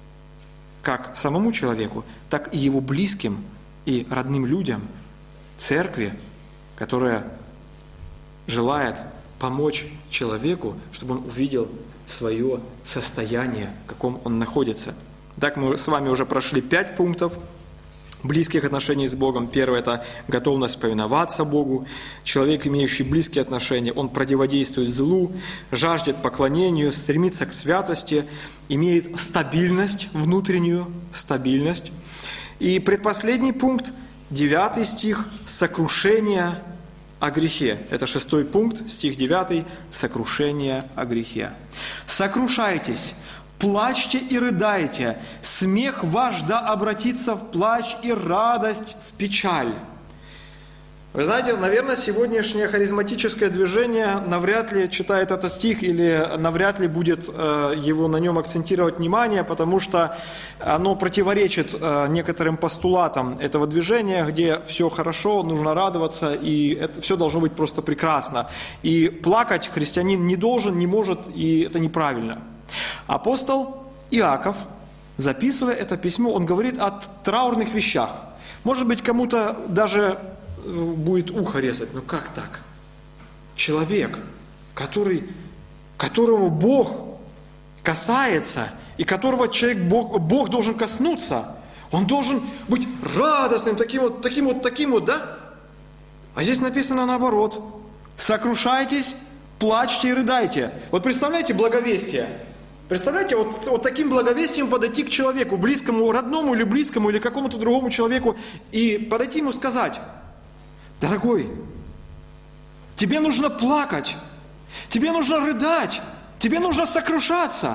A: Как самому человеку, так и его близким и родным людям, церкви, которая желает помочь человеку, чтобы он увидел свое состояние, в каком он находится. Так мы с вами уже прошли пять пунктов близких отношений с Богом. Первое – это готовность повиноваться Богу. Человек, имеющий близкие отношения, он противодействует злу, жаждет поклонению, стремится к святости, имеет стабильность, внутреннюю стабильность. И предпоследний пункт, девятый стих, сокрушение о грехе. Это шестой пункт, стих девятый, сокрушение о грехе. «Сокрушайтесь, плачьте и рыдайте, смех ваш да обратится в плач и радость в печаль». Вы знаете, наверное, сегодняшнее харизматическое движение навряд ли читает этот стих или навряд ли будет э, его на нем акцентировать внимание, потому что оно противоречит э, некоторым постулатам этого движения, где все хорошо, нужно радоваться, и это все должно быть просто прекрасно. И плакать христианин не должен, не может, и это неправильно. Апостол Иаков, записывая это письмо, он говорит о траурных вещах. Может быть, кому-то даже будет ухо резать. Ну как так? Человек, который, которого Бог касается, и которого человек, Бог, Бог должен коснуться, он должен быть радостным, таким вот, таким вот, таким вот, да? А здесь написано наоборот. Сокрушайтесь, плачьте и рыдайте. Вот представляете благовестие? Представляете, вот, вот таким благовестием подойти к человеку, близкому, родному или близкому, или какому-то другому человеку, и подойти ему сказать: дорогой, тебе нужно плакать, тебе нужно рыдать, тебе нужно сокрушаться.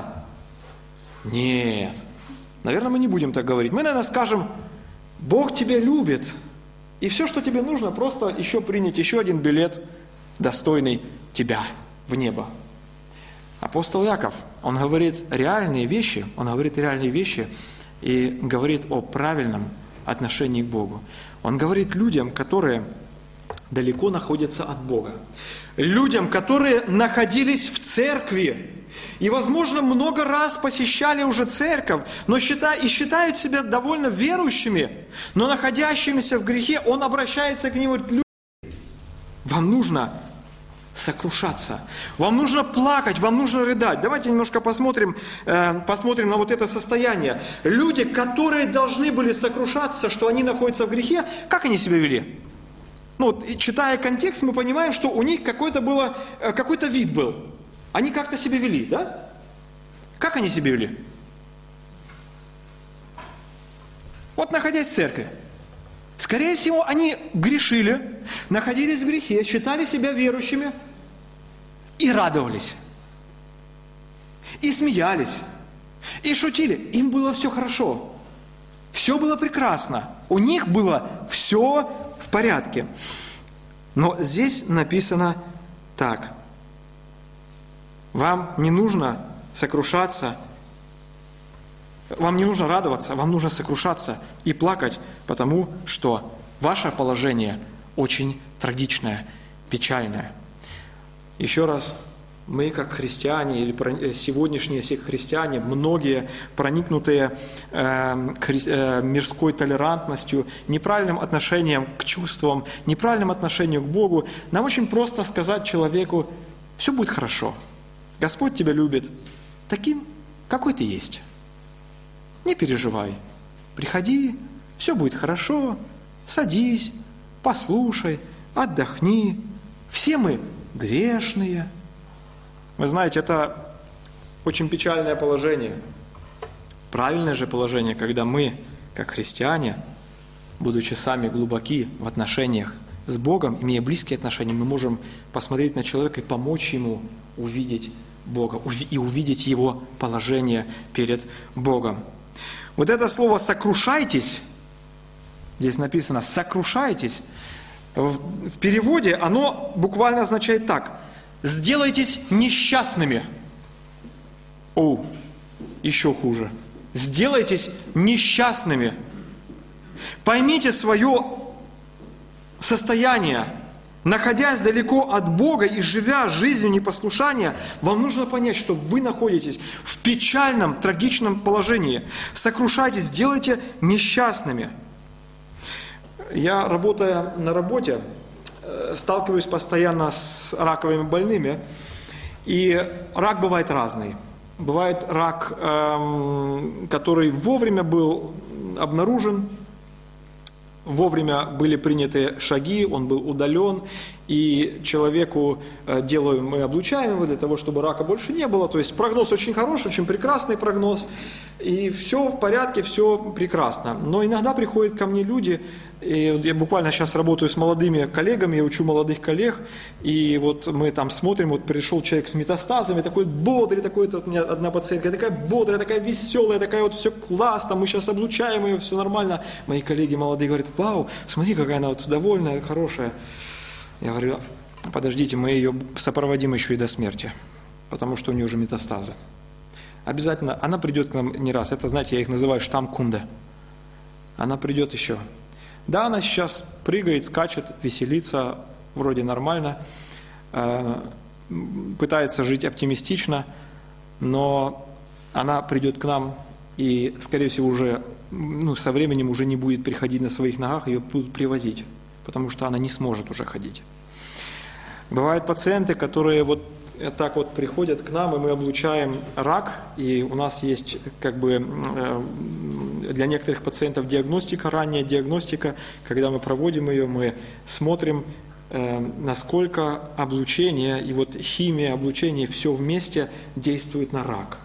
A: Нет, наверное, мы не будем так говорить. Мы, наверное, скажем: Бог тебя любит, и все, что тебе нужно, просто еще принять еще один билет, достойный тебя в небо. Апостол Иаков, он говорит реальные вещи, он говорит реальные вещи и говорит о правильном отношении к Богу. Он говорит людям, которые далеко находятся от Бога. Людям, которые находились в церкви и, возможно, много раз посещали уже церковь, но считают, и считают себя довольно верующими, но находящимися в грехе, он обращается к ним и говорит: люди, вам нужно сокрушаться. Вам нужно плакать, вам нужно рыдать. Давайте немножко посмотрим, э, посмотрим на вот это состояние. Люди, которые должны были сокрушаться, что они находятся в грехе, как они себя вели? Ну, вот, читая контекст, мы понимаем, что у них какой-то, было, э, какой-то вид был. Они как-то себя вели, да? Как они себя вели? Вот находясь в церкви. Скорее всего, они грешили, находились в грехе, считали себя верующими и радовались. И смеялись, и шутили. Им было все хорошо. Все было прекрасно. У них было все в порядке. Но здесь написано так. Вам не нужно сокрушаться, вам не нужно радоваться, вам нужно сокрушаться и плакать, потому что ваше положение очень трагичное, печальное. Еще раз, мы как христиане, или сегодняшние все христиане, многие проникнутые э, хри, э, мирской толерантностью, неправильным отношением к чувствам, неправильным отношением к Богу, нам очень просто сказать человеку: все будет хорошо, Господь тебя любит таким, какой ты есть. Не переживай, приходи, все будет хорошо, садись, послушай, отдохни. Все мы грешные. Вы знаете, это очень печальное положение. Правильное же положение, когда мы, как христиане, будучи сами глубоки в отношениях с Богом, имея близкие отношения, мы можем посмотреть на человека и помочь ему увидеть Бога и увидеть его положение перед Богом. Вот это слово «сокрушайтесь», здесь написано «сокрушайтесь», в переводе оно буквально означает так: «сделайтесь несчастными». О, еще хуже. «Сделайтесь несчастными». Поймите свое состояние. Находясь далеко от Бога и живя жизнью непослушания, вам нужно понять, что вы находитесь в печальном, трагичном положении. Сокрушайтесь, делайте несчастными. Я, работая на работе, сталкиваюсь постоянно с раковыми больными. И рак бывает разный. Бывает рак, эм, который вовремя был обнаружен, вовремя были приняты шаги, он был удален, и человеку делаем, мы облучаем его для того, чтобы рака больше не было. То есть прогноз очень хороший, очень прекрасный прогноз, и все в порядке, все прекрасно. Но иногда приходят ко мне люди, и я буквально сейчас работаю с молодыми коллегами, я учу молодых коллег, и вот мы там смотрим, вот пришел человек с метастазами, такой бодрый, такой, вот у меня одна пациентка, такая бодрая, такая веселая, такая вот все классно, мы сейчас облучаем ее, все нормально. Мои коллеги молодые говорят: вау, смотри, какая она вот довольная, хорошая. Я говорю: подождите, мы ее сопроводим еще и до смерти, потому что у нее уже метастазы. Обязательно, она придет к нам не раз, это, знаете, я их называю штамм кунде. Она придет еще. Да, она сейчас прыгает, скачет, веселится, вроде нормально, э, пытается жить оптимистично, но она придет к нам и, скорее всего, уже ну, со временем уже не будет приходить на своих ногах, ее будут привозить, потому что она не сможет уже ходить. Бывают пациенты, которые вот так вот приходят к нам, и мы облучаем рак, и у нас есть как бы для некоторых пациентов диагностика, ранняя диагностика. Когда мы проводим ее, мы смотрим, насколько облучение и вот химия, облучение, все вместе действует на рак.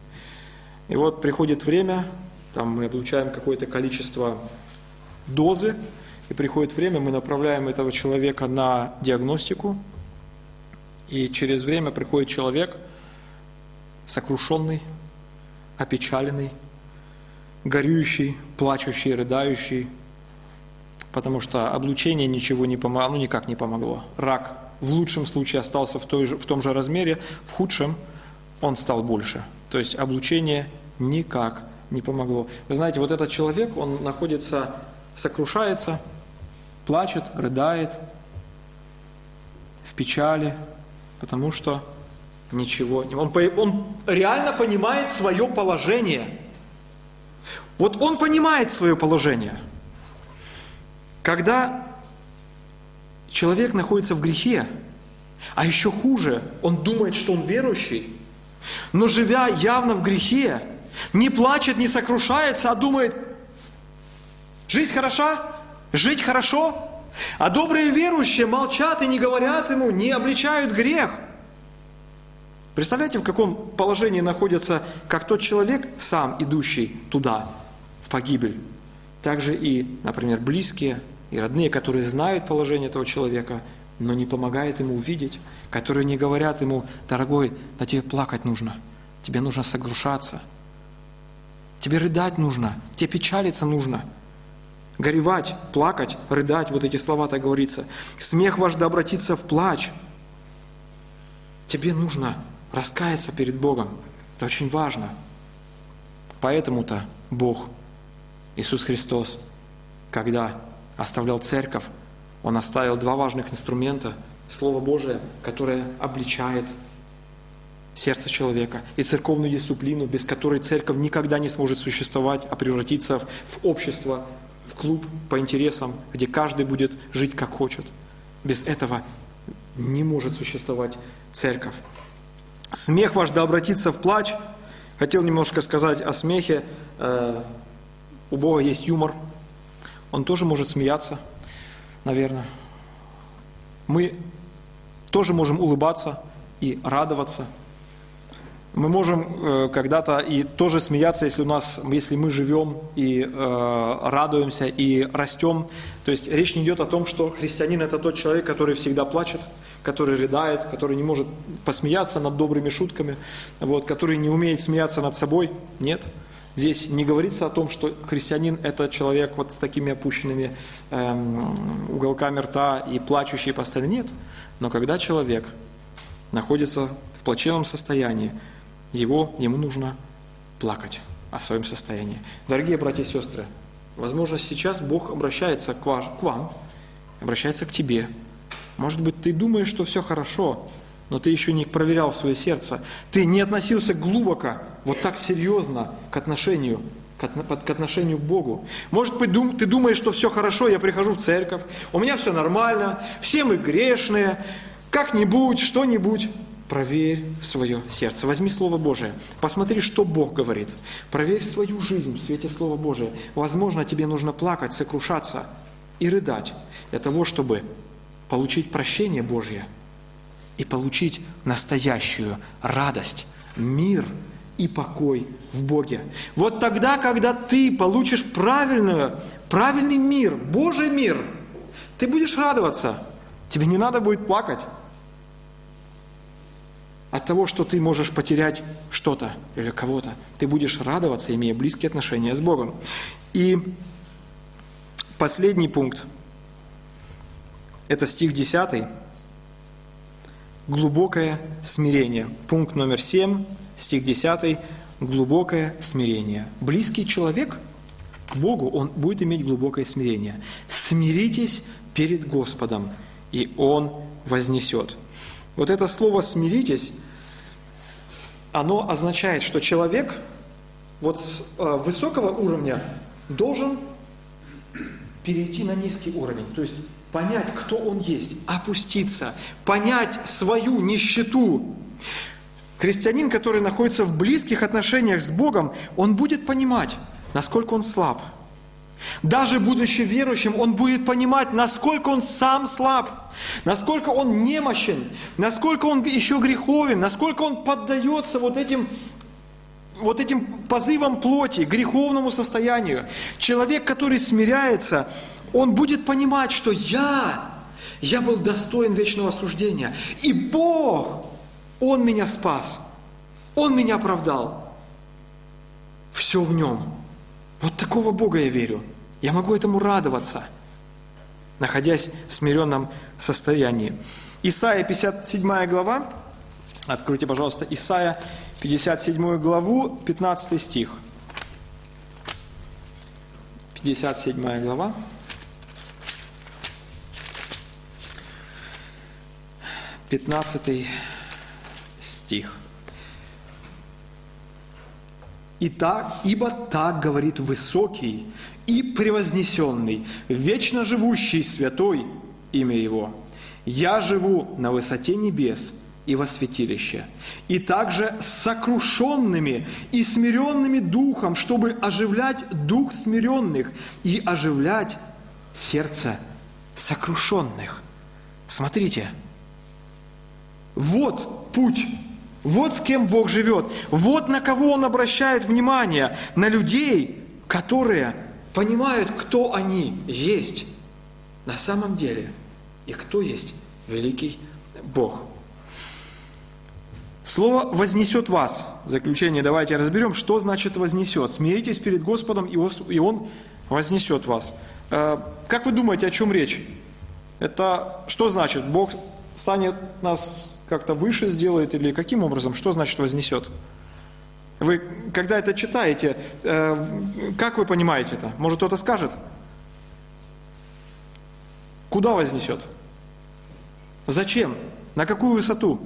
A: И вот приходит время, там мы облучаем какое-то количество дозы, и приходит время, мы направляем этого человека на диагностику, и через время приходит человек сокрушенный, опечаленный, горюющий, плачущий, рыдающий, потому что облучение ничего не помогло, ну никак не помогло. Рак в лучшем случае остался в, той же, в том же размере, в худшем он стал больше. То есть облучение никак не помогло. Вы знаете, вот этот человек, он находится, сокрушается, плачет, рыдает, в печали, потому что ничего не... Он, он реально понимает свое положение. Вот он понимает свое положение. Когда человек находится в грехе, А еще хуже, он думает, что он верующий, но живя явно в грехе, не плачет, не сокрушается, а думает, жизнь хороша, жить хорошо. А добрые верующие молчат и не говорят ему, не обличают грех. Представляете, в каком положении находится как тот человек, сам идущий туда, в погибель, так же и, например, близкие и родные, которые знают положение этого человека, но не помогают ему увидеть, которые не говорят ему, дорогой, да тебе плакать нужно, тебе нужно сокрушаться, тебе рыдать нужно, тебе печалиться нужно, горевать, плакать, рыдать, вот эти слова так говорится. Смех ваш да обратится в плач. Тебе нужно раскаяться перед Богом. Это очень важно. Поэтому-то Бог, Иисус Христос, когда оставлял церковь, Он оставил два важных инструмента. Слово Божие, которое обличает сердце человека, и церковную дисциплину, без которой церковь никогда не сможет существовать, а превратиться в общество, в клуб по интересам, где каждый будет жить как хочет. Без этого не может существовать церковь. Смех ваш да обратится в плач. Хотел немножко сказать о смехе. У Бога есть юмор. Он тоже может смеяться, наверное. Мы тоже можем улыбаться и радоваться. Мы можем когда-то и тоже смеяться, если у нас, если мы живем и э, радуемся и растем. То есть речь не идет о том, что христианин – это тот человек, который всегда плачет, который рыдает, который не может посмеяться над добрыми шутками, вот, который не умеет смеяться над собой. Нет. Здесь не говорится о том, что христианин – это человек вот с такими опущенными эм, уголками рта и плачущий постоянно. Нет. Но когда человек находится в плачевном состоянии, его, ему нужно плакать о своем состоянии. Дорогие братья и сестры, возможно, сейчас Бог обращается к вам, обращается к тебе. Может быть, ты думаешь, что все хорошо, но ты еще не проверял свое сердце. Ты не относился глубоко, вот так серьезно к отношению, к отношению к Богу. Может быть, ты думаешь, что все хорошо, я прихожу в церковь, у меня все нормально, все мы грешные, как-нибудь, что-нибудь. Проверь свое сердце. Возьми Слово Божие. Посмотри, что Бог говорит. Проверь свою жизнь в свете Слова Божия. Возможно, тебе нужно плакать, сокрушаться и рыдать для того, чтобы получить прощение Божье и получить настоящую радость, мир и покой в Боге. Вот тогда, когда ты получишь правильную, правильный мир, Божий мир, ты будешь радоваться. Тебе не надо будет плакать от того, что ты можешь потерять что-то или кого-то. Ты будешь радоваться, имея близкие отношения с Богом. И последний пункт. Это стих десятый. Глубокое смирение. Пункт номер семь, стих десятый. Глубокое смирение. Близкий человек к Богу, он будет иметь глубокое смирение. Смиритесь перед Господом, и Он вознесет. Вот это слово «смиритесь», оно означает, что человек вот с э, высокого уровня должен перейти на низкий уровень, то есть понять, кто он есть, опуститься, понять свою нищету. Христианин, который находится в близких отношениях с Богом, он будет понимать, насколько он слаб. Даже будучи верующим, он будет понимать, насколько он сам слаб, насколько он немощен, насколько он еще греховен, насколько он поддается вот этим, вот этим позывам плоти, греховному состоянию. Человек, который смиряется, он будет понимать, что я, я был достоин вечного осуждения. И Бог, Он меня спас, Он меня оправдал. Все в Нем. Вот такого Бога я верю. Я могу этому радоваться, находясь в смиренном состоянии. Исайя пятьдесят седьмая глава. Откройте, пожалуйста, Исайя пятьдесят седьмую главу, пятнадцатый стих. пятьдесят седьмая глава. пятнадцатый стих. «Итак, ибо так говорит высокий и превознесенный, вечно живущий святой имя Его. Я живу на высоте небес и во святилище, и также с сокрушенными и смиренными духом, чтобы оживлять дух смиренных и оживлять сердце сокрушенных». Смотрите, вот путь, вот с кем Бог живет, вот на кого Он обращает внимание, на людей, которые понимают, кто они есть на самом деле и кто есть великий Бог. Слово «вознесет вас». В заключение давайте разберем, что значит «вознесет». Смиритесь перед Господом, и Он вознесет вас. Как вы думаете, о чем речь? Это что значит? Бог станет нас как-то выше сделает или каким образом? Что значит «вознесет»? Вы, когда это читаете, как вы понимаете это? Может, кто-то скажет? Куда вознесет? Зачем? На какую высоту?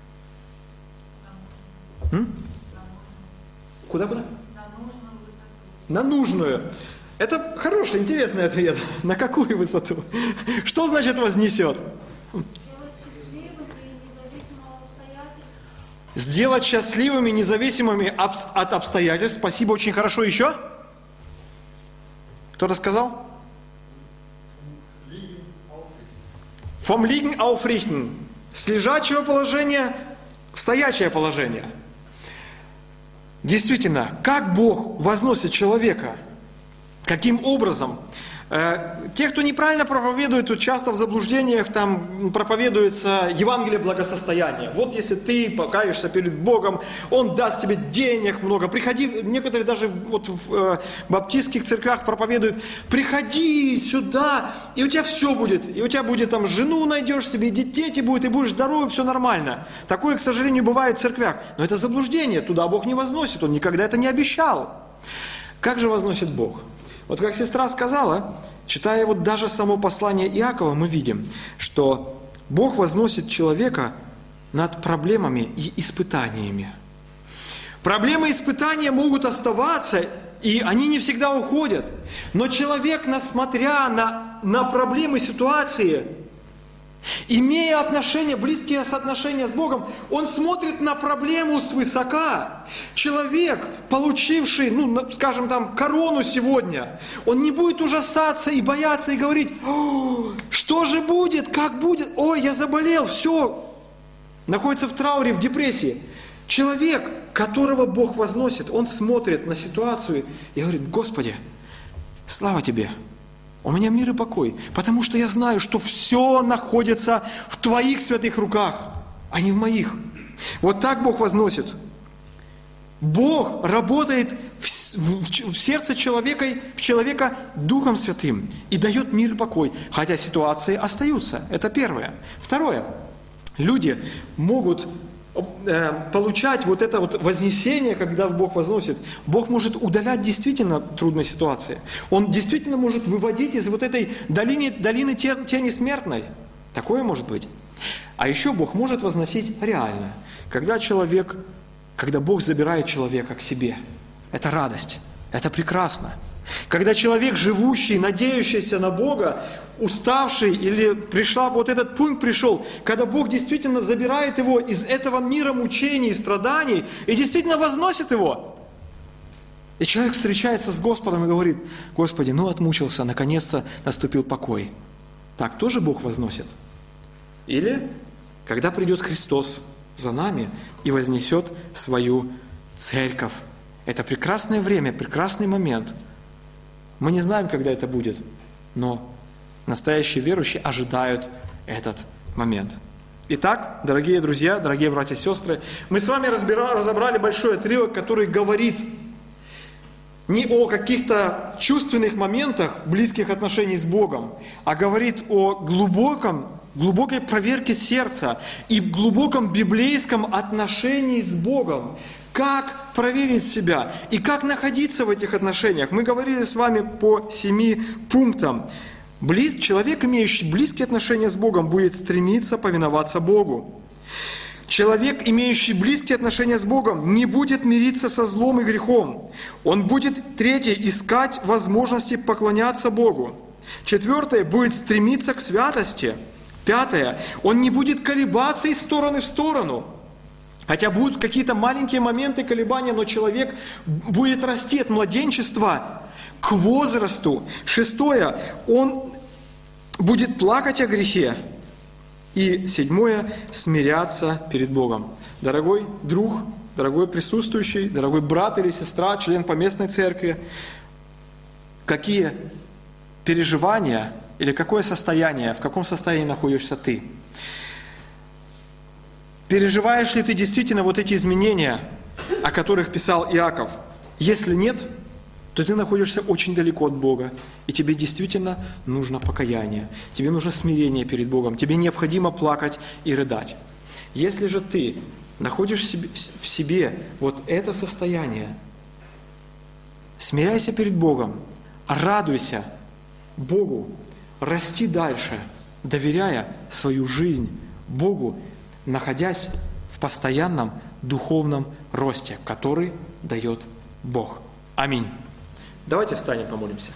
A: М? Куда-куда? На нужную. Это хороший, интересный ответ. На какую высоту? Что значит вознесет? Сделать счастливыми, независимыми от обстоятельств. Спасибо, очень хорошо. Еще? Кто-то сказал? Vom liegen aufrichten. С лежачего положения в стоячее положение. Действительно, как Бог возносит человека? Каким образом? Те, кто неправильно проповедует, то часто в заблуждениях там проповедуется Евангелие благосостояния. Вот если ты покаешься перед Богом, Он даст тебе денег много. Приходи, некоторые даже вот в баптистских церквях проповедуют: приходи сюда, и у тебя все будет. И у тебя будет там жену найдешь себе, и детей тебе будет, и будешь здоровый, все нормально. Такое, к сожалению, бывает в церквях. Но это заблуждение, туда Бог не возносит, Он никогда это не обещал. Как же возносит Бог? Вот как сестра сказала, читая вот даже само послание Иакова, мы видим, что Бог возносит человека над проблемами и испытаниями. Проблемы и испытания могут оставаться, и они не всегда уходят. Но человек, несмотря на, на проблемы и ситуации, имея отношения, близкие отношения с Богом, он смотрит на проблему свысока. Человек, получивший, ну, скажем там, корону сегодня, он не будет ужасаться и бояться и говорить: что же будет, как будет, ой, я заболел, все. Находится в трауре, в депрессии. Человек, которого Бог возносит, он смотрит на ситуацию и говорит: Господи, слава Тебе. У меня мир и покой, потому что я знаю, что все находится в Твоих святых руках, а не в моих. Вот так Бог возносит. Бог работает в, в, в сердце человека, в человека Духом Святым и дает мир и покой, хотя ситуации остаются. Это первое. Второе. Люди могут получать вот это вот вознесение, когда Бог возносит. Бог может удалять действительно трудные ситуации. Он действительно может выводить из вот этой долины, долины тени смертной. Такое может быть. А еще Бог может возносить реально. Когда человек, когда Бог забирает человека к себе. Это радость. Это прекрасно. Когда человек, живущий, надеющийся на Бога, уставший, или пришла, вот этот пункт пришел, когда Бог действительно забирает его из этого мира мучений и страданий и действительно возносит его. И человек встречается с Господом и говорит: Господи, ну отмучился, наконец-то наступил покой. Так тоже Бог возносит? Или когда придет Христос за нами и вознесет свою церковь. Это прекрасное время, прекрасный момент. Мы не знаем, когда это будет, но настоящие верующие ожидают этот момент. Итак, дорогие друзья, дорогие братья и сестры, мы с вами разбирали, разобрали большой отрывок, который говорит не о каких-то чувственных моментах близких отношений с Богом, а говорит о глубоком, глубокой проверке сердца и глубоком библейском отношении с Богом. Как проверить себя и как находиться в этих отношениях. Мы говорили с вами по семи пунктам. Близ, человек, имеющий близкие отношения с Богом, будет стремиться повиноваться Богу. Человек, имеющий близкие отношения с Богом, не будет мириться со злом и грехом. Он будет, третье, искать возможности поклоняться Богу. Четвертое, будет стремиться к святости. Пятое. Он не будет колебаться из стороны в сторону. Хотя будут какие-то маленькие моменты колебания, но человек будет расти от младенчества к возрасту. Шестое. Он будет плакать о грехе. И седьмое. Смиряться перед Богом. Дорогой друг, дорогой присутствующий, дорогой брат или сестра, член поместной церкви, какие переживания или какое состояние, в каком состоянии находишься ты? Переживаешь ли ты действительно вот эти изменения, о которых писал Иаков? Если нет, то ты находишься очень далеко от Бога, и тебе действительно нужно покаяние, тебе нужно смирение перед Богом, тебе необходимо плакать и рыдать. Если же ты находишь в себе вот это состояние, смиряйся перед Богом, радуйся Богу, расти дальше, доверяя свою жизнь Богу, находясь в постоянном духовном росте, который дает Бог. Аминь. Давайте встанем, помолимся.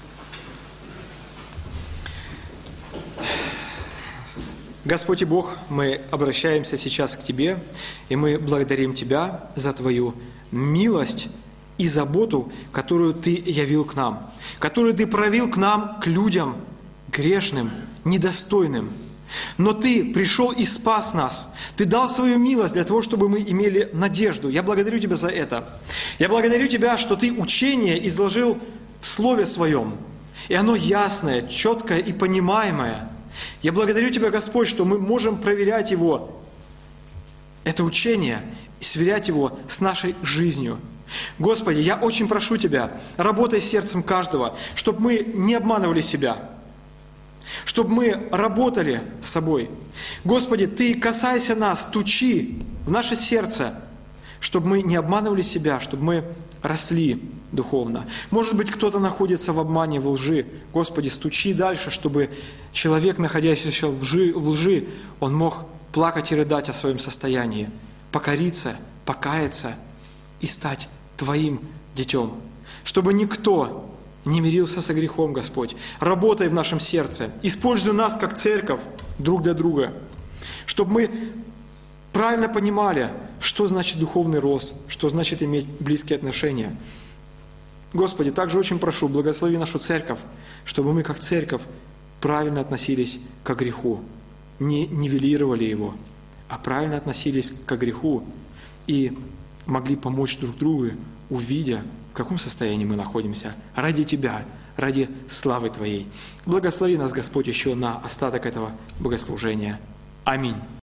A: Господь и Бог, мы обращаемся сейчас к Тебе, и мы благодарим Тебя за Твою милость и заботу, которую Ты явил к нам, которую Ты проявил к нам, к людям грешным, недостойным. Но Ты пришел и спас нас. Ты дал свою милость для того, чтобы мы имели надежду. Я благодарю Тебя за это. Я благодарю Тебя, что Ты учение изложил в Слове Своем. И оно ясное, четкое и понимаемое. Я благодарю Тебя, Господь, что мы можем проверять его, это учение, и сверять его с нашей жизнью. Господи, я очень прошу Тебя, работай с сердцем каждого, чтобы мы не обманывали себя, чтобы мы работали с собой. Господи, Ты касайся нас, стучи в наше сердце, чтобы мы не обманывали себя, чтобы мы росли духовно. Может быть, кто-то находится в обмане, в лжи. Господи, стучи дальше, чтобы человек, находящийся в лжи, в лжи, он мог плакать и рыдать о своем состоянии, покориться, покаяться и стать Твоим детем. Чтобы никто не мирился со грехом, Господь. Работай в нашем сердце. Используй нас как церковь друг для друга. Чтобы мы правильно понимали, что значит духовный рост, что значит иметь близкие отношения. Господи, также очень прошу, благослови нашу церковь, чтобы мы как церковь правильно относились к греху, не нивелировали его, а правильно относились к греху и могли помочь друг другу, увидя, в каком состоянии мы находимся, ради Тебя, ради славы Твоей. Благослови нас, Господь, еще на остаток этого богослужения. Аминь.